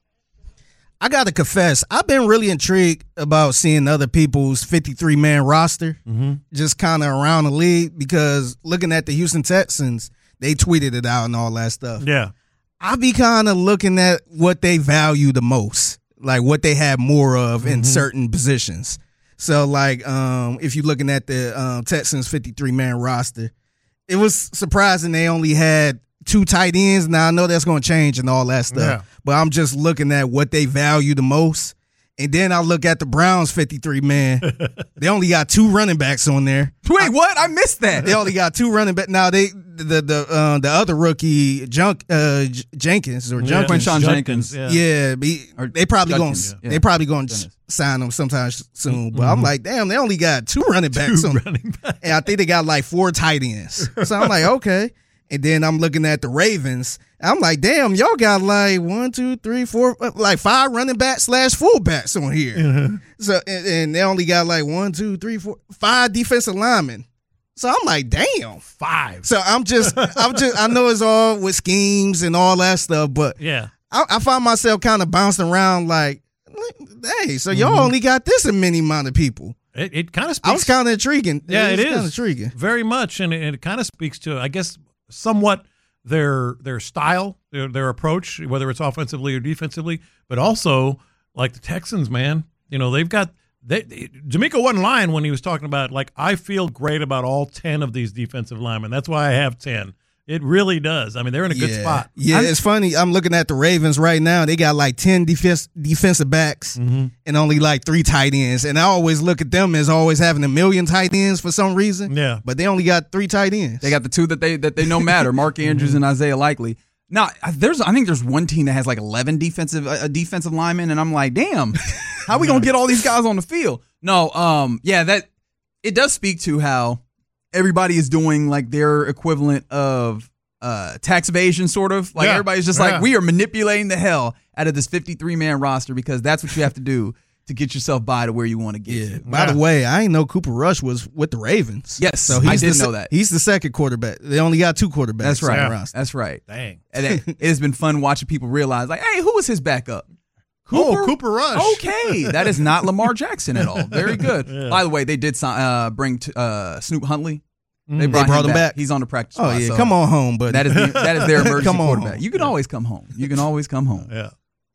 S14: I got to confess, I've been really intrigued about seeing other people's fifty-three man roster,
S6: mm-hmm.
S14: just kind of around the league, because looking at the Houston Texans, they tweeted it out and all that stuff.
S6: Yeah.
S14: I be kind of looking at what they value the most, like what they have more of mm-hmm. in certain positions. So, like, um, if you're looking at the um, Texans fifty-three man roster, it was surprising they only had two tight ends. Now, I know that's going to change and all that stuff,
S6: yeah.
S14: but I'm just looking at what they value the most. And then I look at the Browns fifty-three man. They only got two running backs on there.
S5: Wait, what? I missed that.
S14: They only got two running backs. Now, they the the uh, the other rookie, Junk, uh, J- Jenkins or
S5: yeah.
S14: Jenkins.
S5: Quinshon Jenkins.
S14: Yeah, yeah he, they probably going yeah. they probably going to sign him sometime soon. But mm-hmm. I'm like, damn, they only got two running backs
S6: two
S14: on.
S6: Running backs.
S14: And I think they got like four tight ends. So I'm like, okay. And then I'm looking at the Ravens. I'm like, damn, y'all got like one, two, three, four, like five running backs slash fullbacks on here.
S6: Mm-hmm.
S14: So and, and they only got like one, two, three, four, five defensive linemen. So I'm like, damn,
S6: five.
S14: So I'm just, I'm just, I know it's all with schemes and all that stuff, but
S6: yeah,
S14: I, I find myself kind of bouncing around like, hey, so y'all mm-hmm. only got this many amount of people.
S6: It, it kind of speaks.
S14: I was kind of intriguing.
S6: Yeah,
S14: it,
S6: it is
S14: kind of intriguing,
S6: very much, and it, it kind of speaks to, I guess, somewhat their their style, their their approach, whether it's offensively or defensively, but also like the Texans, man. You know, they've got they, they D'Amico wasn't lying when he was talking about like I feel great about all ten of these defensive linemen. That's why I have ten. It really does. I mean, they're in a
S14: yeah.
S6: good spot.
S14: Yeah, I'm, it's funny. I'm looking at the Ravens right now. They got like ten defense, defensive backs
S6: mm-hmm.
S14: and only like three tight ends. And I always look at them as always having a million tight ends for some reason.
S6: Yeah.
S14: But they only got three tight ends.
S5: They got the two that they that they know matter, Mark Andrews mm-hmm. and Isaiah Likely. Now, there's I think there's one team that has like eleven defensive uh, defensive linemen, and I'm like, damn, how are we going to get all these guys on the field? No, um, yeah, that it does speak to how everybody is doing like their equivalent of uh, tax evasion, sort of. Like yeah. everybody's just yeah. like, we are manipulating the hell out of this fifty-three man roster because that's what you have to do to get yourself by to where you want to get.
S14: Yeah. By yeah. the way, I didn't know Cooper Rush was with the Ravens.
S5: Yes,
S14: so he's
S5: I didn't
S14: the,
S5: know that.
S14: He's the second quarterback. They only got two quarterbacks.
S5: That's right.
S14: On the roster.
S5: That's right.
S6: Dang.
S5: And it, it has been fun watching people realize, like, hey, who was his backup?
S6: Cooper? Oh, Cooper Rush.
S5: Okay, that is not Lamar Jackson at all. Very good. Yeah. By the way, they did uh, bring t- uh, Snoop Huntley. They brought,
S14: they brought him,
S5: him back.
S14: back.
S5: He's on the practice
S14: squad.
S5: Oh yeah,
S14: so come on home, buddy.
S5: That is the, that is their emergency
S14: come on
S5: quarterback.
S14: Home.
S5: You can yeah. always come home. You can always come home.
S6: Yeah.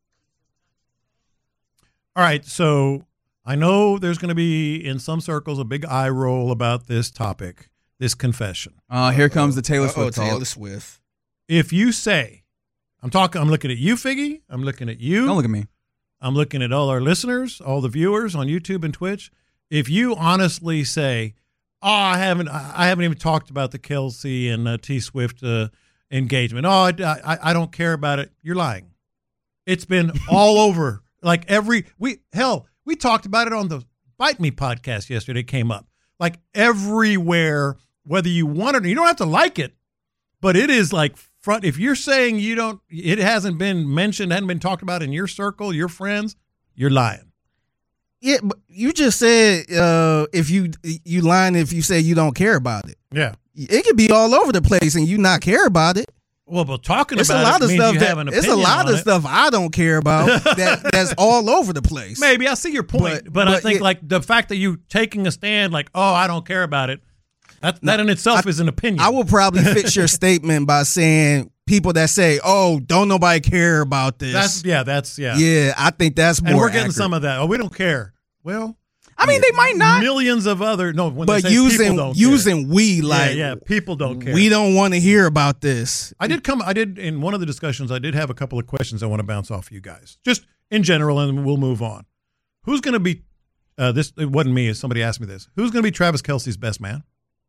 S6: All right, so I know there's going to be in some circles a big eye roll about this topic, this confession.
S5: Uh, here comes the Taylor Swift.
S14: Oh, Taylor Swift.
S6: If you say, I'm talking, I'm looking at you, Figgy. I'm looking at you.
S5: Don't look at me.
S6: I'm looking at all our listeners, all the viewers on YouTube and Twitch. If you honestly say, "Oh, I haven't, I haven't even talked about the Kelsey and uh, T Swift uh, engagement. Oh, I, I, I don't care about it," you're lying. It's been all over. Like every we hell, we talked about it on the Bite Me podcast yesterday. It came up like everywhere. Whether you want it or you don't have to like it, but it is like front. If you're saying you don't, it hasn't been mentioned, hadn't been talked about in your circle, your friends, you're lying.
S14: Yeah, but you just said uh, if you you lying if you say you don't care about it.
S6: Yeah,
S14: it could be all over the place and you not care about it.
S6: Well, but talking
S14: it's
S6: about
S14: a lot
S6: it
S14: of
S6: means
S14: stuff
S6: you
S14: that,
S6: have an
S14: it's a
S6: opinion
S14: lot
S6: on
S14: of
S6: it.
S14: stuff I don't care about that that's all over the place.
S6: Maybe I see your point, but,
S14: But-
S6: I
S14: but
S6: think
S14: it-
S6: like the fact that you taking a stand, like, oh, I don't care about it, that that in itself is an opinion.
S14: I will probably fix your statement by saying people that say, "Oh, don't nobody care about this."
S6: That's yeah, that's yeah,
S14: yeah. I think that's more.
S6: and we're getting
S14: accurate.
S6: some of that. Oh, we don't care. Well,
S5: I mean, they might not.
S6: millions of other no, when
S14: but
S6: they say people
S14: using
S6: don't
S14: using
S6: care.
S14: we like
S6: yeah, yeah, people don't care.
S14: we don't want to hear about this.
S6: I did come. I did in one of the discussions. I did have a couple of questions I want to bounce off you guys, just in general, and we'll move on. Who's going to be uh, this? It wasn't me. Somebody asked me this. Who's going to be Travis Kelce's best man?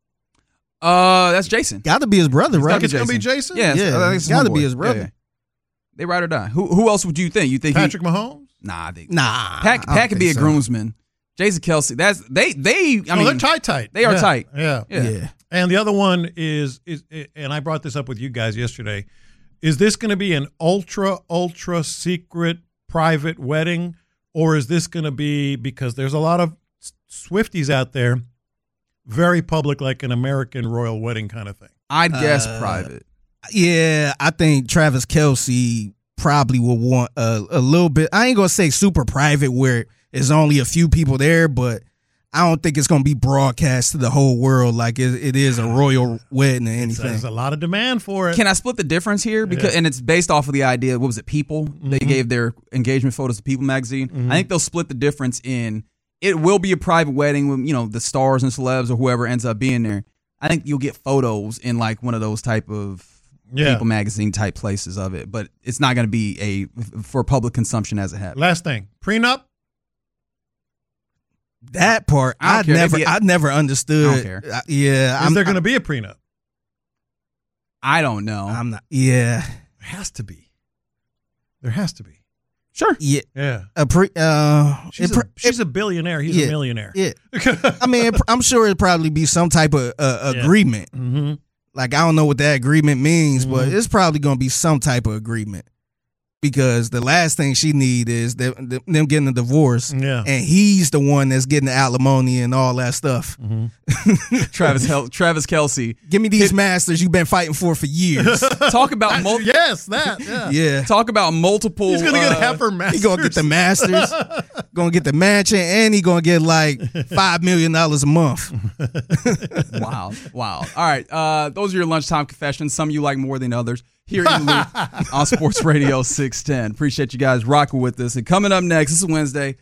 S5: Uh, that's Jason.
S14: Got to be his brother, right?
S6: Think it's going to be Jason?
S5: Yeah,
S14: Yeah,
S5: I think it's
S14: gotta
S5: homeboy.
S14: be his brother.
S5: Yeah, yeah. They ride or die. Who who else would you think? You think he-
S6: Patrick Mahomes?
S5: Nah, I think
S14: Nah,
S5: Pat,
S14: I
S5: Pat
S14: don't
S5: could be a
S14: think so.
S5: groomsman. Jason Kelsey. That's they they. I
S6: Oh,
S5: mean,
S6: they're tight, tight.
S5: They are
S6: Yeah,
S5: tight.
S6: Yeah.
S5: Yeah.
S14: Yeah.
S6: And the other one is is, and I brought this up with you guys yesterday. Is this going to be an ultra ultra secret private wedding, or is this going to be, because there's a lot of Swifties out there, very public, like an American royal wedding kind of thing?
S5: I'd guess
S14: Uh,
S5: private.
S14: Yeah, I think Travis Kelce probably will want a, a little bit. I ain't gonna say super private where there's only a few people there, but I don't think it's gonna be broadcast to the whole world like it, it is a royal wedding or anything.
S6: There's a lot of demand for it.
S5: Can I split the difference here? Because
S6: Yeah.
S5: and it's based off of the idea. What was it? People. They
S6: Mhm.
S5: gave their engagement photos to People magazine.
S6: Mhm.
S5: I think they'll split the difference in. It will be a private wedding with, you know, the stars and celebs or whoever ends up being there. I think you'll get photos in like one of those type of
S6: Yeah.
S5: People magazine type places of it, but it's not going to be a for public consumption as it happens.
S6: Last thing, prenup.
S14: That part
S5: I don't
S14: I
S5: care. They
S14: never
S5: get-
S14: I never understood.
S5: I don't care.
S14: Uh, Yeah,
S6: Is
S14: I'm
S6: there going to be a prenup?
S5: I don't know.
S14: I'm not. Yeah,
S6: There has to be. There has to be.
S5: Sure.
S14: yeah.
S6: Yeah.
S14: A pre. Uh,
S6: She's,
S14: it
S6: a,
S14: pr-
S6: she's a billionaire. He's
S14: yeah.
S6: a millionaire.
S14: Yeah. I mean, it, I'm sure it'd probably be some type of uh,
S6: Yeah.
S14: agreement.
S6: Mm-hmm.
S14: Like, I don't know what that agreement means, but
S6: Mhm.
S14: it's probably going to be some type of agreement. Because the last thing she need is them, them getting a divorce,
S6: Yeah.
S14: and he's the one that's getting the alimony and all that stuff.
S6: Mm-hmm.
S5: Travis Hel- Travis Kelce.
S14: Give me these masters you've been fighting for for years.
S5: Talk about mul-
S6: Yes, that. Yeah.
S14: Yeah.
S5: talk about multiple.
S6: He's going to get
S5: uh,
S6: half her masters.
S14: He gonna get the masters, gonna get the mansion, and he gonna get like five million dollars a month.
S5: Wow, wow. All right, uh, those are your lunchtime confessions. Some you like more than others. Here in the Loop on Sports Radio six ten. Appreciate you guys rocking with us. And coming up next, this is Wednesday.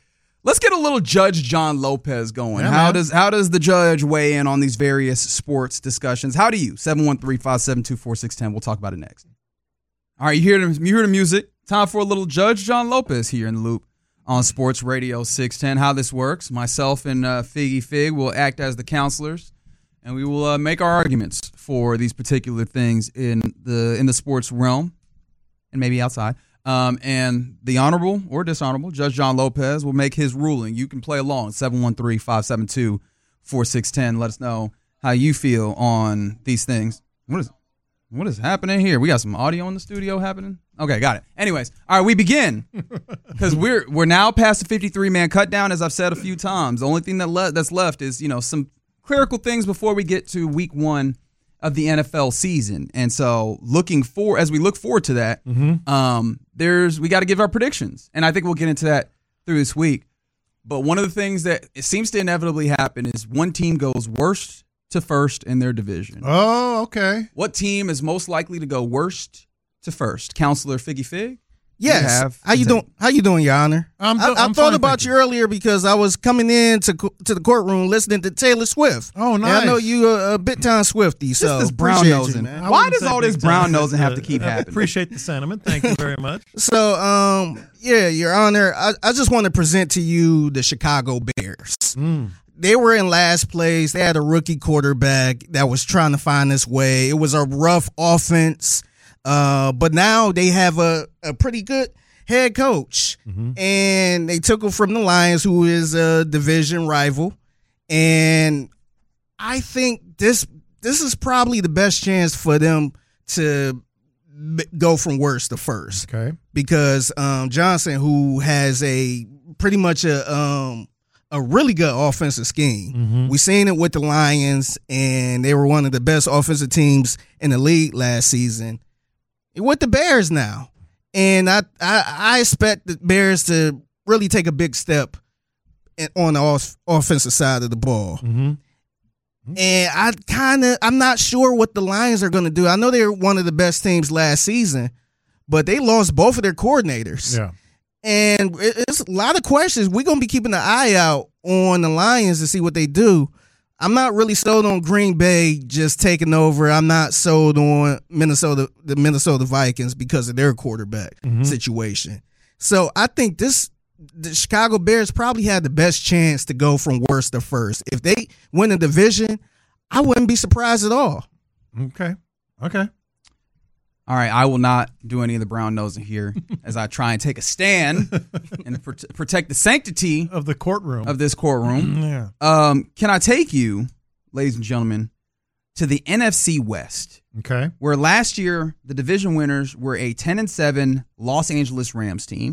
S5: Let's get a little Judge John Lopez going.
S6: Yeah,
S5: how
S6: man.
S5: does how does the judge weigh in on these various sports discussions? How do you? seven one three, five seven two, four six one zero. We'll talk about it next. All right, you hear the, you hear the music. Time for a little Judge John Lopez here in the loop on Sports Radio six ten. How this works, myself and uh, Figgy Fig will act as the counselors, and we will uh, make our arguments for these particular things in the in the sports realm and maybe outside. Um, and the Honorable or Dishonorable Judge John Lopez will make his ruling. You can play along, seven one three, five seven two, four six one zero. Let us know how you feel on these things. What is what is happening here? We got some audio in the studio happening? Okay, got it. Anyways, all right, we begin. Because we're we're now past the fifty-three man cut down, as I've said a few times. The only thing that le- that's left is, you know, some clerical things before we get to week one of the N F L season. And so looking for as we look forward to that,
S6: Mm-hmm.
S5: um, there's we got to give our predictions. And I think we'll get into that through this week. But one of the things that it seems to inevitably happen is one team goes worst to first in their division.
S6: Oh, okay.
S5: What team is most likely to go worst to first? Counselor Figgy Fig?
S14: Yes.
S5: have
S14: How you doing? How you doing, Your Honor?
S6: I'm
S14: I,
S6: do-
S14: I
S6: I'm
S14: thought
S6: fine,
S14: about
S6: thank
S14: you earlier because I was coming in to co- to the courtroom listening to Taylor Swift.
S6: Oh,
S14: And
S6: nice.
S14: I know you a, a big time Swiftie,
S5: Just
S14: so
S5: this brown
S14: appreciate you,
S5: nosing.
S14: man.
S6: I
S5: Why
S6: wouldn't
S5: does
S6: say
S5: all
S6: big
S5: this brown
S6: time.
S5: nosing have
S6: Uh,
S5: to keep
S6: I
S5: happening?
S6: Appreciate the sentiment. Thank you very much.
S14: So, um, yeah, Your Honor, I, I just want to present to you the Chicago Bears.
S6: Mm.
S14: They were in last place. They had a rookie quarterback that was trying to find his way. It was a rough offense, uh, but now they have a, a pretty good head coach.
S6: Mm-hmm.
S14: And they took him from the Lions, who is a division rival. And I think this this is probably the best chance for them to b- go from worst to first.
S6: Okay.
S14: Because um, Johnson, who has a pretty much a um, a really good offensive scheme.
S6: Mm-hmm.
S14: We seen it with the Lions, and they were one of the best offensive teams in the league last season. With the Bears now. And I, I I expect the Bears to really take a big step in, on the off, offensive side of the ball.
S6: Mm-hmm.
S14: And I kind of, I'm not sure what the Lions are going to do. I know they were one of the best teams last season, but they lost both of their coordinators.
S6: Yeah.
S14: And it's a lot of questions. We're going to be keeping an eye out on the Lions to see what they do. I'm not really sold on Green Bay just taking over. I'm not sold on Minnesota, the Minnesota Vikings because of their quarterback
S6: Mm-hmm.
S14: situation. So I think this, the Chicago Bears probably had the best chance to go from worst to first. If they win the division, I wouldn't be surprised at all.
S6: Okay. Okay.
S5: All right, I will not do any of the brown nosing here as I try and take a stand and pr- protect the sanctity
S6: Of the courtroom.
S5: of this courtroom.
S6: yeah.
S5: Um, can I take you, ladies and gentlemen, to the N F C West,
S6: Okay.
S5: where last year the division winners were a ten and seven Los Angeles Rams team,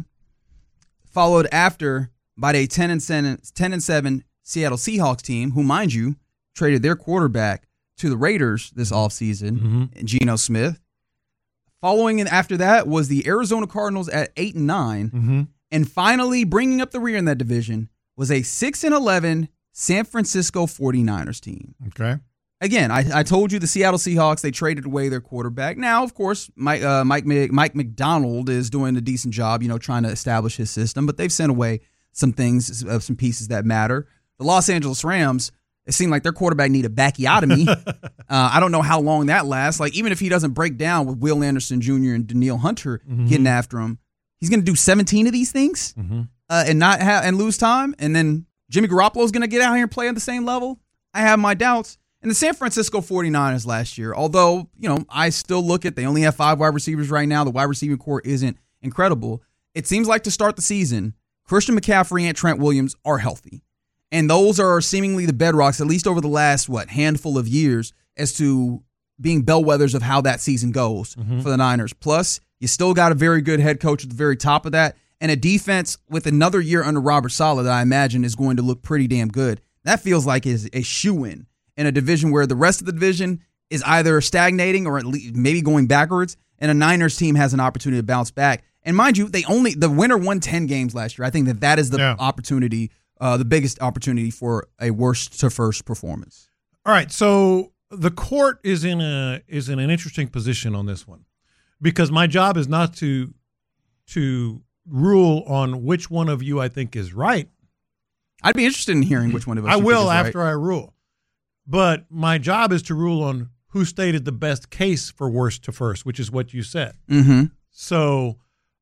S5: followed after by a ten and seven, ten and seven Seattle Seahawks team, who, mind you, traded their quarterback to the Raiders this offseason,
S6: Mm-hmm.
S5: Geno Smith. Following and after that was the Arizona Cardinals at eight and nine,
S6: Mm-hmm.
S5: and finally bringing up the rear in that division was a six and eleven San Francisco forty-niners team.
S6: Okay.
S5: Again, I, I told you the Seattle Seahawks, they traded away their quarterback. Now, of course, Mike uh, Mike Mike McDonald is doing a decent job, you know, trying to establish his system, but they've sent away some things, uh, some pieces that matter. The Los Angeles Rams, it seemed like their quarterback needed a backiotomy. uh, I don't know how long that lasts. Like, even if he doesn't break down with Will Anderson Junior and Danielle Hunter
S6: Mhm.
S5: getting after him, he's going to do seventeen of these things
S6: Mm-hmm.
S5: uh, and not have and lose time. And then Jimmy Garoppolo's going to get out here and play at the same level. I have my doubts. And the San Francisco forty-niners last year, although, you know, I still look at, they only have five wide receivers right now. The wide receiving core isn't incredible. It seems like to start the season, Christian McCaffrey and Trent Williams are healthy. And those are seemingly the bedrocks, at least over the last, what, handful of years, as to being bellwethers of how that season goes
S6: Mhm.
S5: for the Niners. Plus, you still got a very good head coach at the very top of that, and a defense with another year under Robert Saleh that I imagine is going to look pretty damn good. That feels like is a shoo-in in a division where the rest of the division is either stagnating or at least maybe going backwards, and a Niners team has an opportunity to bounce back. And mind you, they only the winner won ten games last year. I think that that is the
S6: Yeah.
S5: opportunity, uh, the biggest opportunity for a worst to first performance.
S6: All right, so the court is in a is in an interesting position on this one, because my job is not to to rule on which one of you I think is right.
S5: I'd be interested in hearing which one of us.
S6: I
S5: you
S6: will
S5: think is
S6: after
S5: right.
S6: I rule. But my job is to rule on who stated the best case for worst to first, which is what you said.
S5: Mm-hmm.
S6: So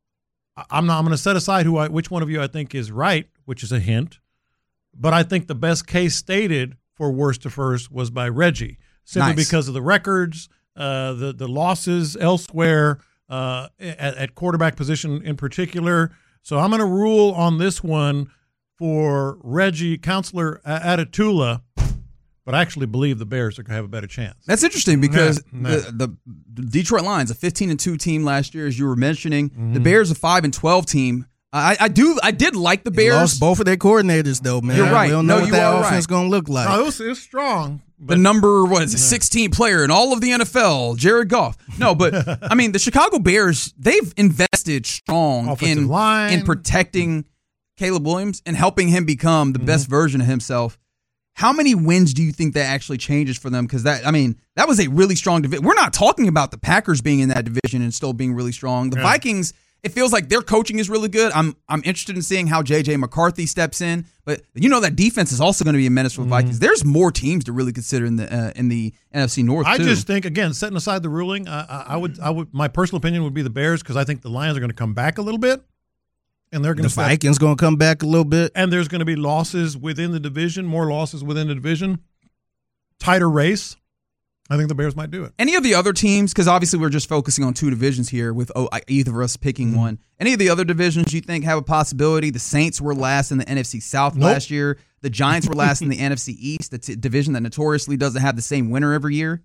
S6: I'm not. I'm going to set aside who I, which one of you I think is right, which is a hint. But I think the best case stated for worst to first was by Reggie, simply
S5: Nice.
S6: because of the records, uh, the the losses elsewhere uh, at, at quarterback position in particular. So I'm going to rule on this one for Reggie, Counselor Atatula. But I actually believe the Bears are going to have a better chance.
S5: That's interesting because
S6: Yeah, yeah.
S5: The, the Detroit Lions, a fifteen and two team last year, as you were mentioning.
S6: Mm-hmm.
S5: The Bears, a five and twelve team. I, I do, I did like the Bears.
S14: They lost both of their coordinators, though, man.
S5: You're right.
S14: We don't know
S5: No,
S14: what
S5: you
S14: that
S5: are
S14: offense
S5: right.
S14: going to look like.
S6: No, it was, it was strong.
S5: The number, what is it, sixteen player in all of the N F L, Jared Goff. No, but, I mean, the Chicago Bears, they've invested strong
S6: Offensive
S5: in,
S6: line.
S5: in protecting Caleb Williams and helping him become the
S6: Mm-hmm.
S5: best version of himself. How many wins do you think that actually changes for them? Because that, I mean, that was a really strong division. We're not talking about the Packers being in that division and still being really strong. The
S6: Yeah.
S5: Vikings, it feels like their coaching is really good. I'm I'm interested in seeing how J J McCarthy steps in. But you know that defense is also going to be a menace for the Vikings. There's more teams to really consider in the uh, in the N F C North.
S6: I
S5: too.
S6: just think, again, setting aside the ruling, I, I, I would, I would, my personal opinion would be the Bears because I think the Lions are going to come back a little bit, and they're going
S14: The
S6: to
S14: Vikings going to come back a little bit.
S6: and there's going to be losses within the division, more losses within the division, tighter race. I think the Bears might do it.
S5: Any of the other teams, because obviously we're just focusing on two divisions here with oh, either of us picking
S6: Mm-hmm.
S5: one. Any of the other divisions you think have a possibility? The Saints were last in the N F C South
S6: Nope.
S5: last year. The Giants were last in the N F C East, the t- division that notoriously doesn't have the same winner every year.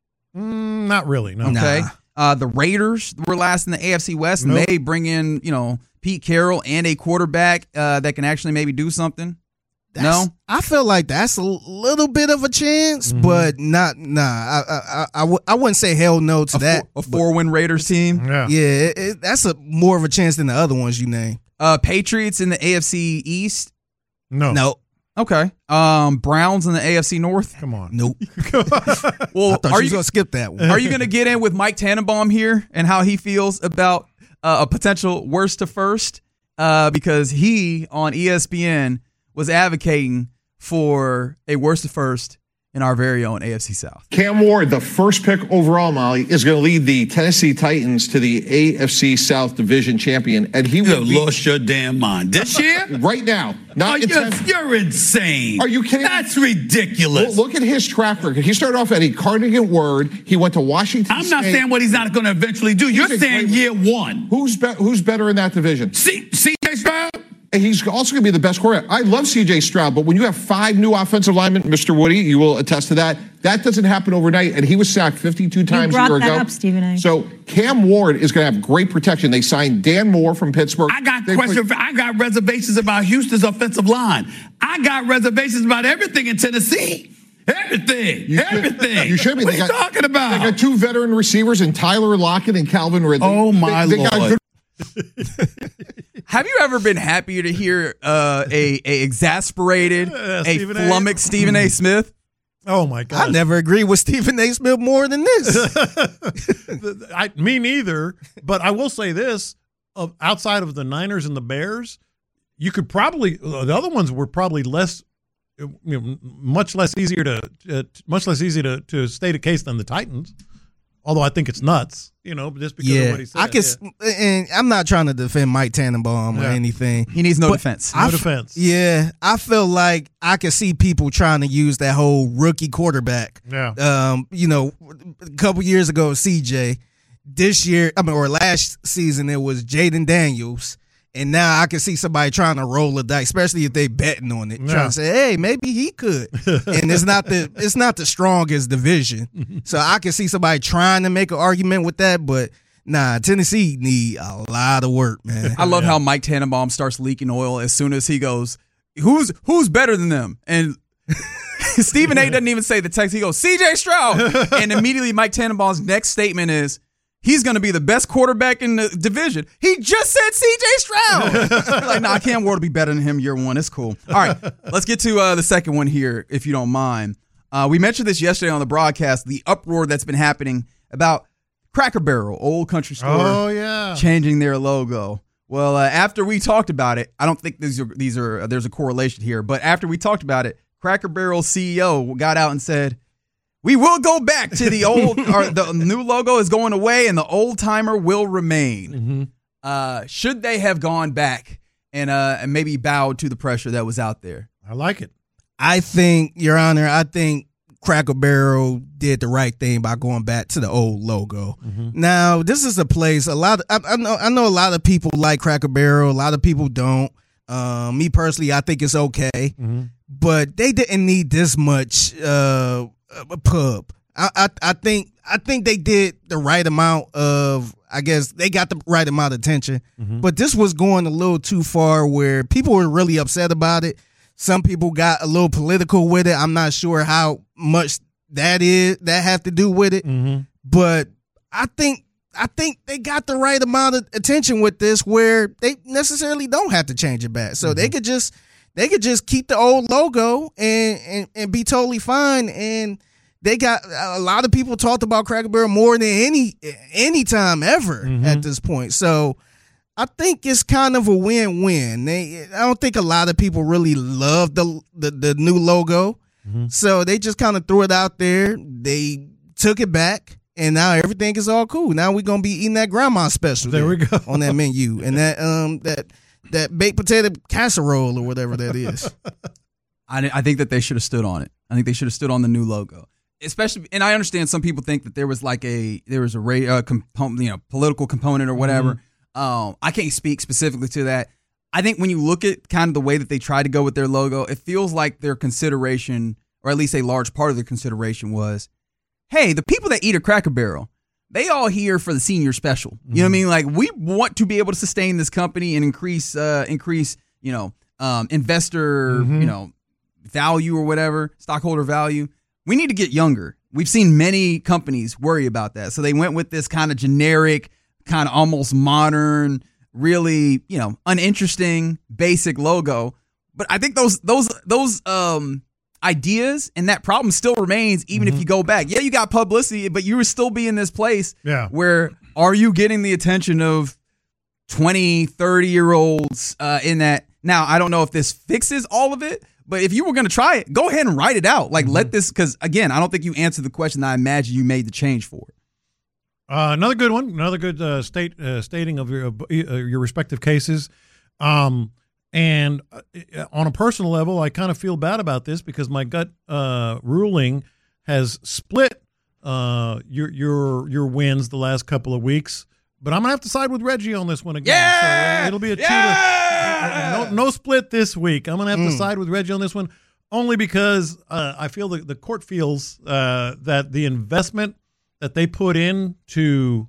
S6: Mm, not really. No.
S5: Okay.
S14: Nah.
S5: Uh, the Raiders were last in the A F C West, and
S6: Nope.
S5: they bring in, you know, Pete Carroll and a quarterback uh, that can actually maybe do something.
S14: That's,
S5: No?
S14: I feel like that's a little bit of a chance,
S6: Mm-hmm.
S14: but not, nah. I, I, I, I, w- I wouldn't say hell no to
S5: A,
S14: that.
S5: four, a four-win Raiders team.
S6: Yeah.
S14: Yeah, it, it, that's a more of a chance than the other ones you named.
S5: Uh, Patriots in the A F C East.
S6: No.
S14: No,
S5: Okay. Um, Browns in the A F C North.
S6: Come on.
S14: nope.
S5: Well,
S14: I thought
S5: are
S14: you
S5: you
S14: was gonna skip that one.
S5: Are you going to get in with Mike Tannenbaum here and how he feels about uh, a potential worst to first? Uh, because he on E S P N was advocating for a worst to first in our very own A F C South.
S16: Cam Ward, the first pick overall, Molly, is going to lead the Tennessee Titans to the A F C South Division champion, and he
S17: You
S16: will be
S17: lost your damn mind. This year?
S16: right now. Not
S17: Oh,
S16: in
S17: you're,
S16: ten-
S17: you're insane.
S16: Are you kidding?
S17: That's ridiculous.
S16: Look, look at his track record. He started off at a Carnegie Word. He went to Washington
S17: I'm not
S16: State.
S17: saying what he's not going to eventually do. You're
S16: He's a
S17: saying
S16: great-
S17: year one.
S16: Who's be- who's better in that division?
S17: C J Stroud?
S16: And he's also going to be the best quarterback. I love C J Stroud, but when you have five new offensive linemen, Mister Woody, you will attest to that. That doesn't happen overnight, and he was sacked fifty-two times a
S18: brought
S16: year
S18: that
S16: ago.
S18: up, Stephen A.
S16: So Cam Ward is going to have great protection. They signed Dan Moore from Pittsburgh.
S17: I got
S16: They
S17: question.
S16: put-
S17: I got reservations about Houston's offensive line. I got reservations about everything in Tennessee. Everything.
S16: You should-
S17: everything.
S16: You should be.
S17: What
S16: They
S17: are you
S16: got-
S17: talking about?
S16: They got two veteran receivers in Tyler Lockett and Calvin Ridley.
S17: Oh, my
S16: they, they got
S17: Lord.
S16: good-
S5: Have you ever been happier to hear uh, a, a exasperated,
S6: Uh,
S5: a
S6: Stephen A.
S5: flummoxed Stephen A. Smith?
S6: Oh my God.
S14: I never agreed with Stephen A. Smith more than this.
S6: I, me neither. But I will say this: of outside of the Niners and the Bears, you could probably the other ones were probably less, you know, much less easier to, uh, much less easy to to state a case than the Titans. Although I think it's nuts, you know, just because of
S14: yeah,
S6: what he said.
S14: I can,
S6: yeah.
S14: and I'm not trying to defend Mike Tannenbaum or
S6: Yeah.
S14: anything.
S5: He needs no
S14: But
S5: defense.
S6: No
S14: I f-
S6: defense.
S14: Yeah, I feel like I can see people trying to use that whole rookie quarterback.
S6: Yeah.
S14: Um, you know, a couple years ago, C J. This year, I mean, or last season, it was Jaden Daniels. And now I can see somebody trying to roll a dice, especially if they betting on it,
S6: Yeah.
S14: trying to say, "Hey, maybe he could." And it's not the it's not the strongest division, so I can see somebody trying to make an argument with that. But nah, Tennessee need a lot of work, man.
S5: I love how Mike Tannenbaum starts leaking oil as soon as he goes, who's who's better than them? And Stephen A. doesn't even say the text. He goes, C J Stroud. And immediately Mike Tannenbaum's next statement is, he's going to be the best quarterback in the division. He just said C J Stroud. Like, nah, Cam Ward will be better than him year one. It's cool. All right, let's get to uh, the second one here, if you don't mind. Uh, we mentioned this yesterday on the broadcast, the uproar that's been happening about Cracker Barrel, Old Country Store,
S6: Oh yeah.
S5: changing their logo. Well, uh, after we talked about it, I don't think these are, these are uh, there's a correlation here, but after we talked about it, Cracker Barrel C E O got out and said, we will go back to the old, or the new logo is going away and the old timer will remain.
S6: Mm-hmm.
S5: Uh, should they have gone back and, uh, and maybe bowed to the pressure that was out there?
S6: I like it.
S14: I think, Your Honor, I think Cracker Barrel did the right thing by going back to the old logo.
S6: Mm-hmm.
S14: Now, this is a place, a lot of, I, I know I know a lot of people like Cracker Barrel, a lot of people don't. Um, me personally, I think it's okay.
S6: Mm-hmm.
S14: But they didn't need this much uh, a pub. I, I I think I think they did the right amount of, I guess they got the right amount of attention.
S6: Mm-hmm.
S14: But this was going a little too far where people were really upset about it. Some people got a little political with it. I'm not sure how much that is that have to do with it.
S6: Mm-hmm.
S14: But I think I think they got the right amount of attention with this where they necessarily don't have to change it back. So mm-hmm. they could just they could just keep the old logo and, and, and be totally fine. And they got a lot of people talked about Cracker Barrel more than any any time ever mm-hmm. at this point. So I think it's kind of a win-win. They, I don't think a lot of people really love the the, the new logo.
S6: Mm-hmm.
S14: So they just kind of threw it out there. They took it back, and now everything is all cool. Now we're gonna be eating that grandma special.
S6: There we go
S14: on that menu, and that um that that baked potato casserole or whatever that is.
S5: I I think that they should have stood on it. I think they should have stood on the new logo, especially. And I understand some people think that there was like a there was a uh, component, you know, political component or whatever. Mm-hmm. Um, I can't speak specifically to that. I think when you look at kind of the way that they tried to go with their logo, it feels like their consideration, or at least a large part of their consideration, was, hey, the people that eat a Cracker Barrel, they all here for the senior special. You mm-hmm. know what I mean? Like, we want to be able to sustain this company and increase, uh, increase, you know, um, investor, mm-hmm. you know, value or whatever, stockholder value. We need to get younger. We've seen many companies worry about that. So they went with this kind of generic, kind of almost modern, really, you know, uninteresting, basic logo. But I think those those those um ideas and that problem still remains even mm-hmm. if you go back. Yeah, you got publicity, but you would still be in this place
S6: yeah.
S5: where are you getting the attention of twenty, thirty year olds uh, in that? Now, I don't know if this fixes all of it, but if you were going to try it, go ahead and write it out. Like, mm-hmm. let this, because again, I don't think you answered the question that I imagine you made the change for it.
S6: Uh, another good one, another good uh, state uh, stating of your uh, your respective cases, um, and uh, on a personal level, I kind of feel bad about this because my gut uh, ruling has split uh, your your your wins the last couple of weeks. But I'm gonna have to side with Reggie on this one again.
S5: Yeah!
S6: So it'll be a two
S5: yeah!
S6: to, no no split this week. I'm gonna have
S14: Mm.
S6: to side with Reggie on this one only because uh, I feel that the court feels uh, that the investment that they put into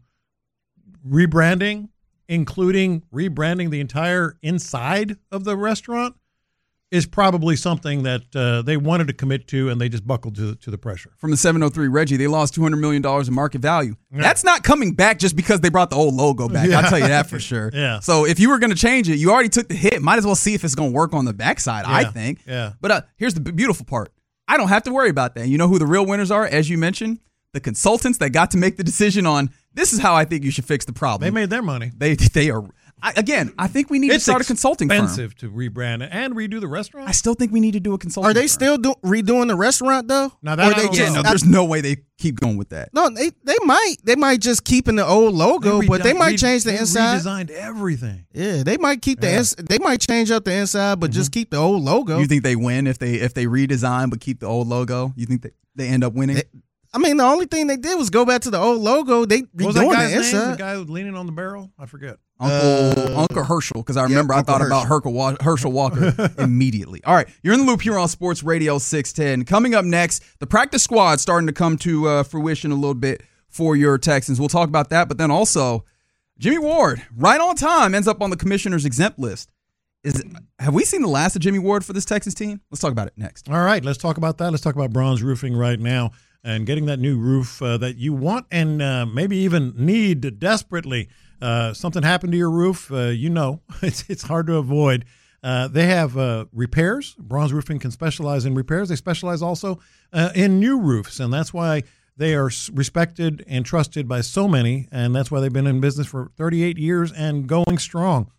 S6: rebranding, including rebranding the entire inside of the restaurant, is probably something that uh, they wanted to commit to, and they just buckled to, to the pressure.
S5: From the seven oh three Reggie, they lost two hundred million dollars in market value.
S6: Yeah.
S5: That's not coming back just because they brought the old logo back.
S6: Yeah.
S5: I'll tell you that for sure.
S6: Yeah.
S5: So if you were going to change it, you already took the hit. Might as well see if it's going to work on the backside,
S6: Yeah.
S5: I think.
S6: Yeah.
S5: But uh, here's the b- beautiful part. I don't have to worry about that. You know who the real winners are, as you mentioned? The consultants that got to make the decision on this is how I think you should fix the problem.
S6: They made their money.
S5: They they are I, again. I think we need
S6: It's
S5: to start a consulting firm.
S6: expensive to rebrand it and redo the restaurant.
S5: I still think we need to do a consulting.
S14: Are they
S5: firm.
S14: still do, redoing the restaurant though?
S6: Now that
S14: Or
S6: I
S14: they
S6: don't
S14: just,
S5: Yeah, no,
S14: I-
S5: there's no way they keep going with that.
S14: no, they they might they might just keep in the old logo,
S6: They
S14: but they
S6: redi-
S14: might
S6: re-
S14: change the
S6: they
S14: inside.
S6: redesigned everything.
S14: Yeah, they might keep the
S6: Yeah.
S14: ins- they might change up the inside, but just keep the old logo.
S5: You think they win if they if they redesign but keep the old logo? You think they, they end up winning?
S14: They- I mean, the only thing they did was go back to the old logo. They
S6: What was that
S14: redoing
S6: guy's
S14: the
S6: name?
S14: inside.
S6: The guy who was leaning on the barrel? I forget.
S5: Uncle
S14: Uh,
S5: Uncle Herschel, because I remember I
S14: Uncle
S5: thought about Herschel, Wa- Herschel Walker immediately. All right, you're in the loop here on Sports Radio six ten. Coming up next, the practice squad starting to come to uh, fruition a little bit for your Texans. We'll talk about that, but then also Jimmy Ward, right on time, ends up on the commissioner's exempt list. Is have we seen the last of Jimmy Ward for this Texans team? Let's talk about it next.
S6: All right, let's talk about that. Let's talk about Bronze Roofing right now and getting that new roof uh, that you want and uh, maybe even need desperately. Uh, something happened to your roof, uh, you know, it's it's hard to avoid. Uh, they have uh, repairs. Bronze Roofing can specialize in repairs. They specialize also uh, in new roofs, and that's why they are respected and trusted by so many, and that's why they've been in business for thirty-eight years and going strong.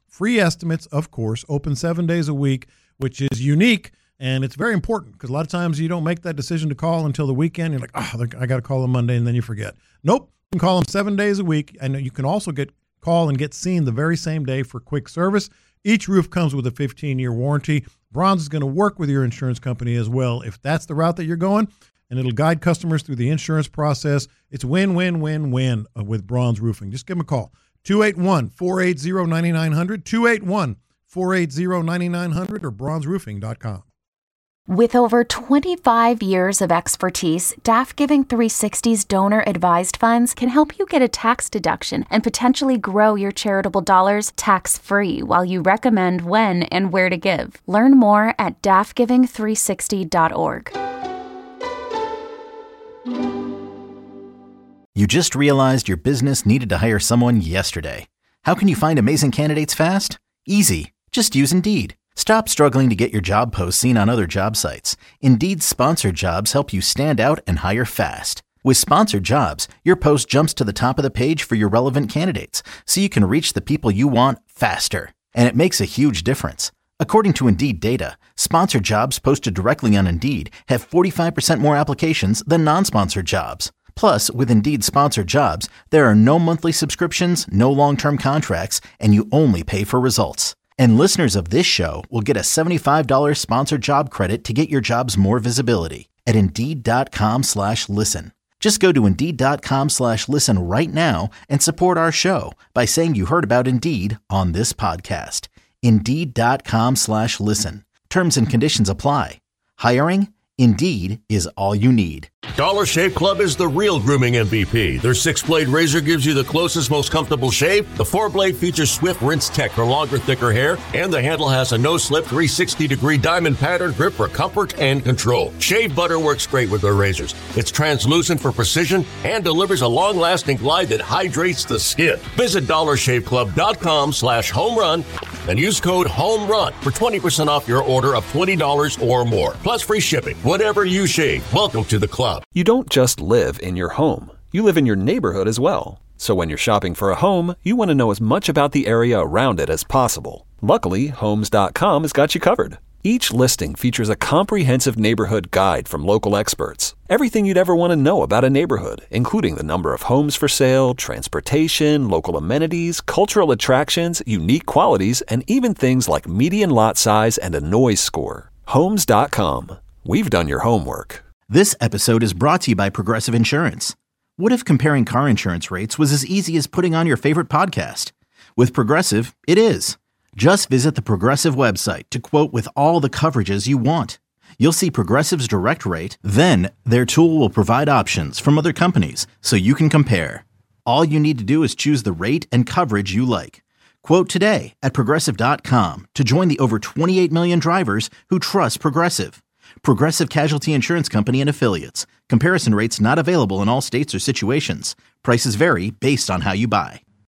S6: Free estimates, of course, open seven days a week, which is unique. And it's very important because a lot of times you don't make that decision to call until the weekend. You're like, oh, I got to call them Monday, and then you forget. Nope. You can call them seven days a week. And you can also get call and get seen the very same day for quick service. Each roof comes with a fifteen-year warranty. Bronze is going to work with your insurance company as well if that's the route that you're going, and it'll guide customers through the insurance process. It's win, win, win, win with Bronze Roofing. Just give them a call. two eight one, four eight zero, nine nine zero zero, two eight one, four eight zero, nine nine zero zero, or bronze roofing dot com.
S3: With over twenty-five years of expertise, Daft Giving three sixty's donor-advised funds can help you get a tax deduction and potentially grow your charitable dollars tax-free while you recommend when and where to give. Learn more at daft giving three sixty dot org.
S4: You just realized your business needed to hire someone yesterday. How can you find amazing candidates fast? Easy. Just use Indeed. Stop struggling to get your job posts seen on other job sites. Indeed's sponsored jobs help you stand out and hire fast. With sponsored jobs, your post jumps to the top of the page for your relevant candidates, so you can reach the people you want faster. And it makes a huge difference. According to Indeed data, sponsored jobs posted directly on Indeed have forty-five percent more applications than non-sponsored jobs. Plus, with Indeed sponsored jobs, there are no monthly subscriptions, no long-term contracts, and you only pay for results. And listeners of this show will get a seventy-five dollars sponsored job credit to get your jobs more visibility at Indeed.com slash listen. Just go to Indeed.com slash listen right now and support our show by saying you heard about Indeed on this podcast. Indeed.com slash listen. Terms and conditions apply. Hiring? Indeed is all you need.
S18: Dollar Shave Club is the real grooming M V P. Their six-blade razor gives you the closest, most comfortable shave. The four-blade features Swift Rinse Tech for longer, thicker hair. And the handle has a no-slip three hundred sixty degree diamond pattern grip for comfort and control. Shave butter works great with their razors. It's translucent for precision and delivers a long-lasting glide that hydrates the skin. Visit dollar shave club dot com slash home run and use code HOMERUN for twenty percent off your order of twenty dollars or more. Plus free shipping. Whatever you shave, welcome to the club.
S19: You don't just live in your home. You live in your neighborhood as well. So when you're shopping for a home, you want to know as much about the area around it as possible. Luckily, Homes dot com has got you covered. Each listing features a comprehensive neighborhood guide from local experts. Everything you'd ever want to know about a neighborhood, including the number of homes for sale, transportation, local amenities, cultural attractions, unique qualities, and even things like median lot size and a noise score. Homes dot com. We've done your homework.
S4: This episode is brought to you by Progressive Insurance. What if comparing car insurance rates was as easy as putting on your favorite podcast? With Progressive, it is. Just visit the Progressive website to quote with all the coverages you want. You'll see Progressive's direct rate, then their tool will provide options from other companies so you can compare. All you need to do is choose the rate and coverage you like. Quote today at Progressive dot com to join the over twenty-eight million drivers who trust Progressive. Progressive Casualty Insurance Company and Affiliates. Comparison rates not available in all states or situations. Prices vary based on how you buy.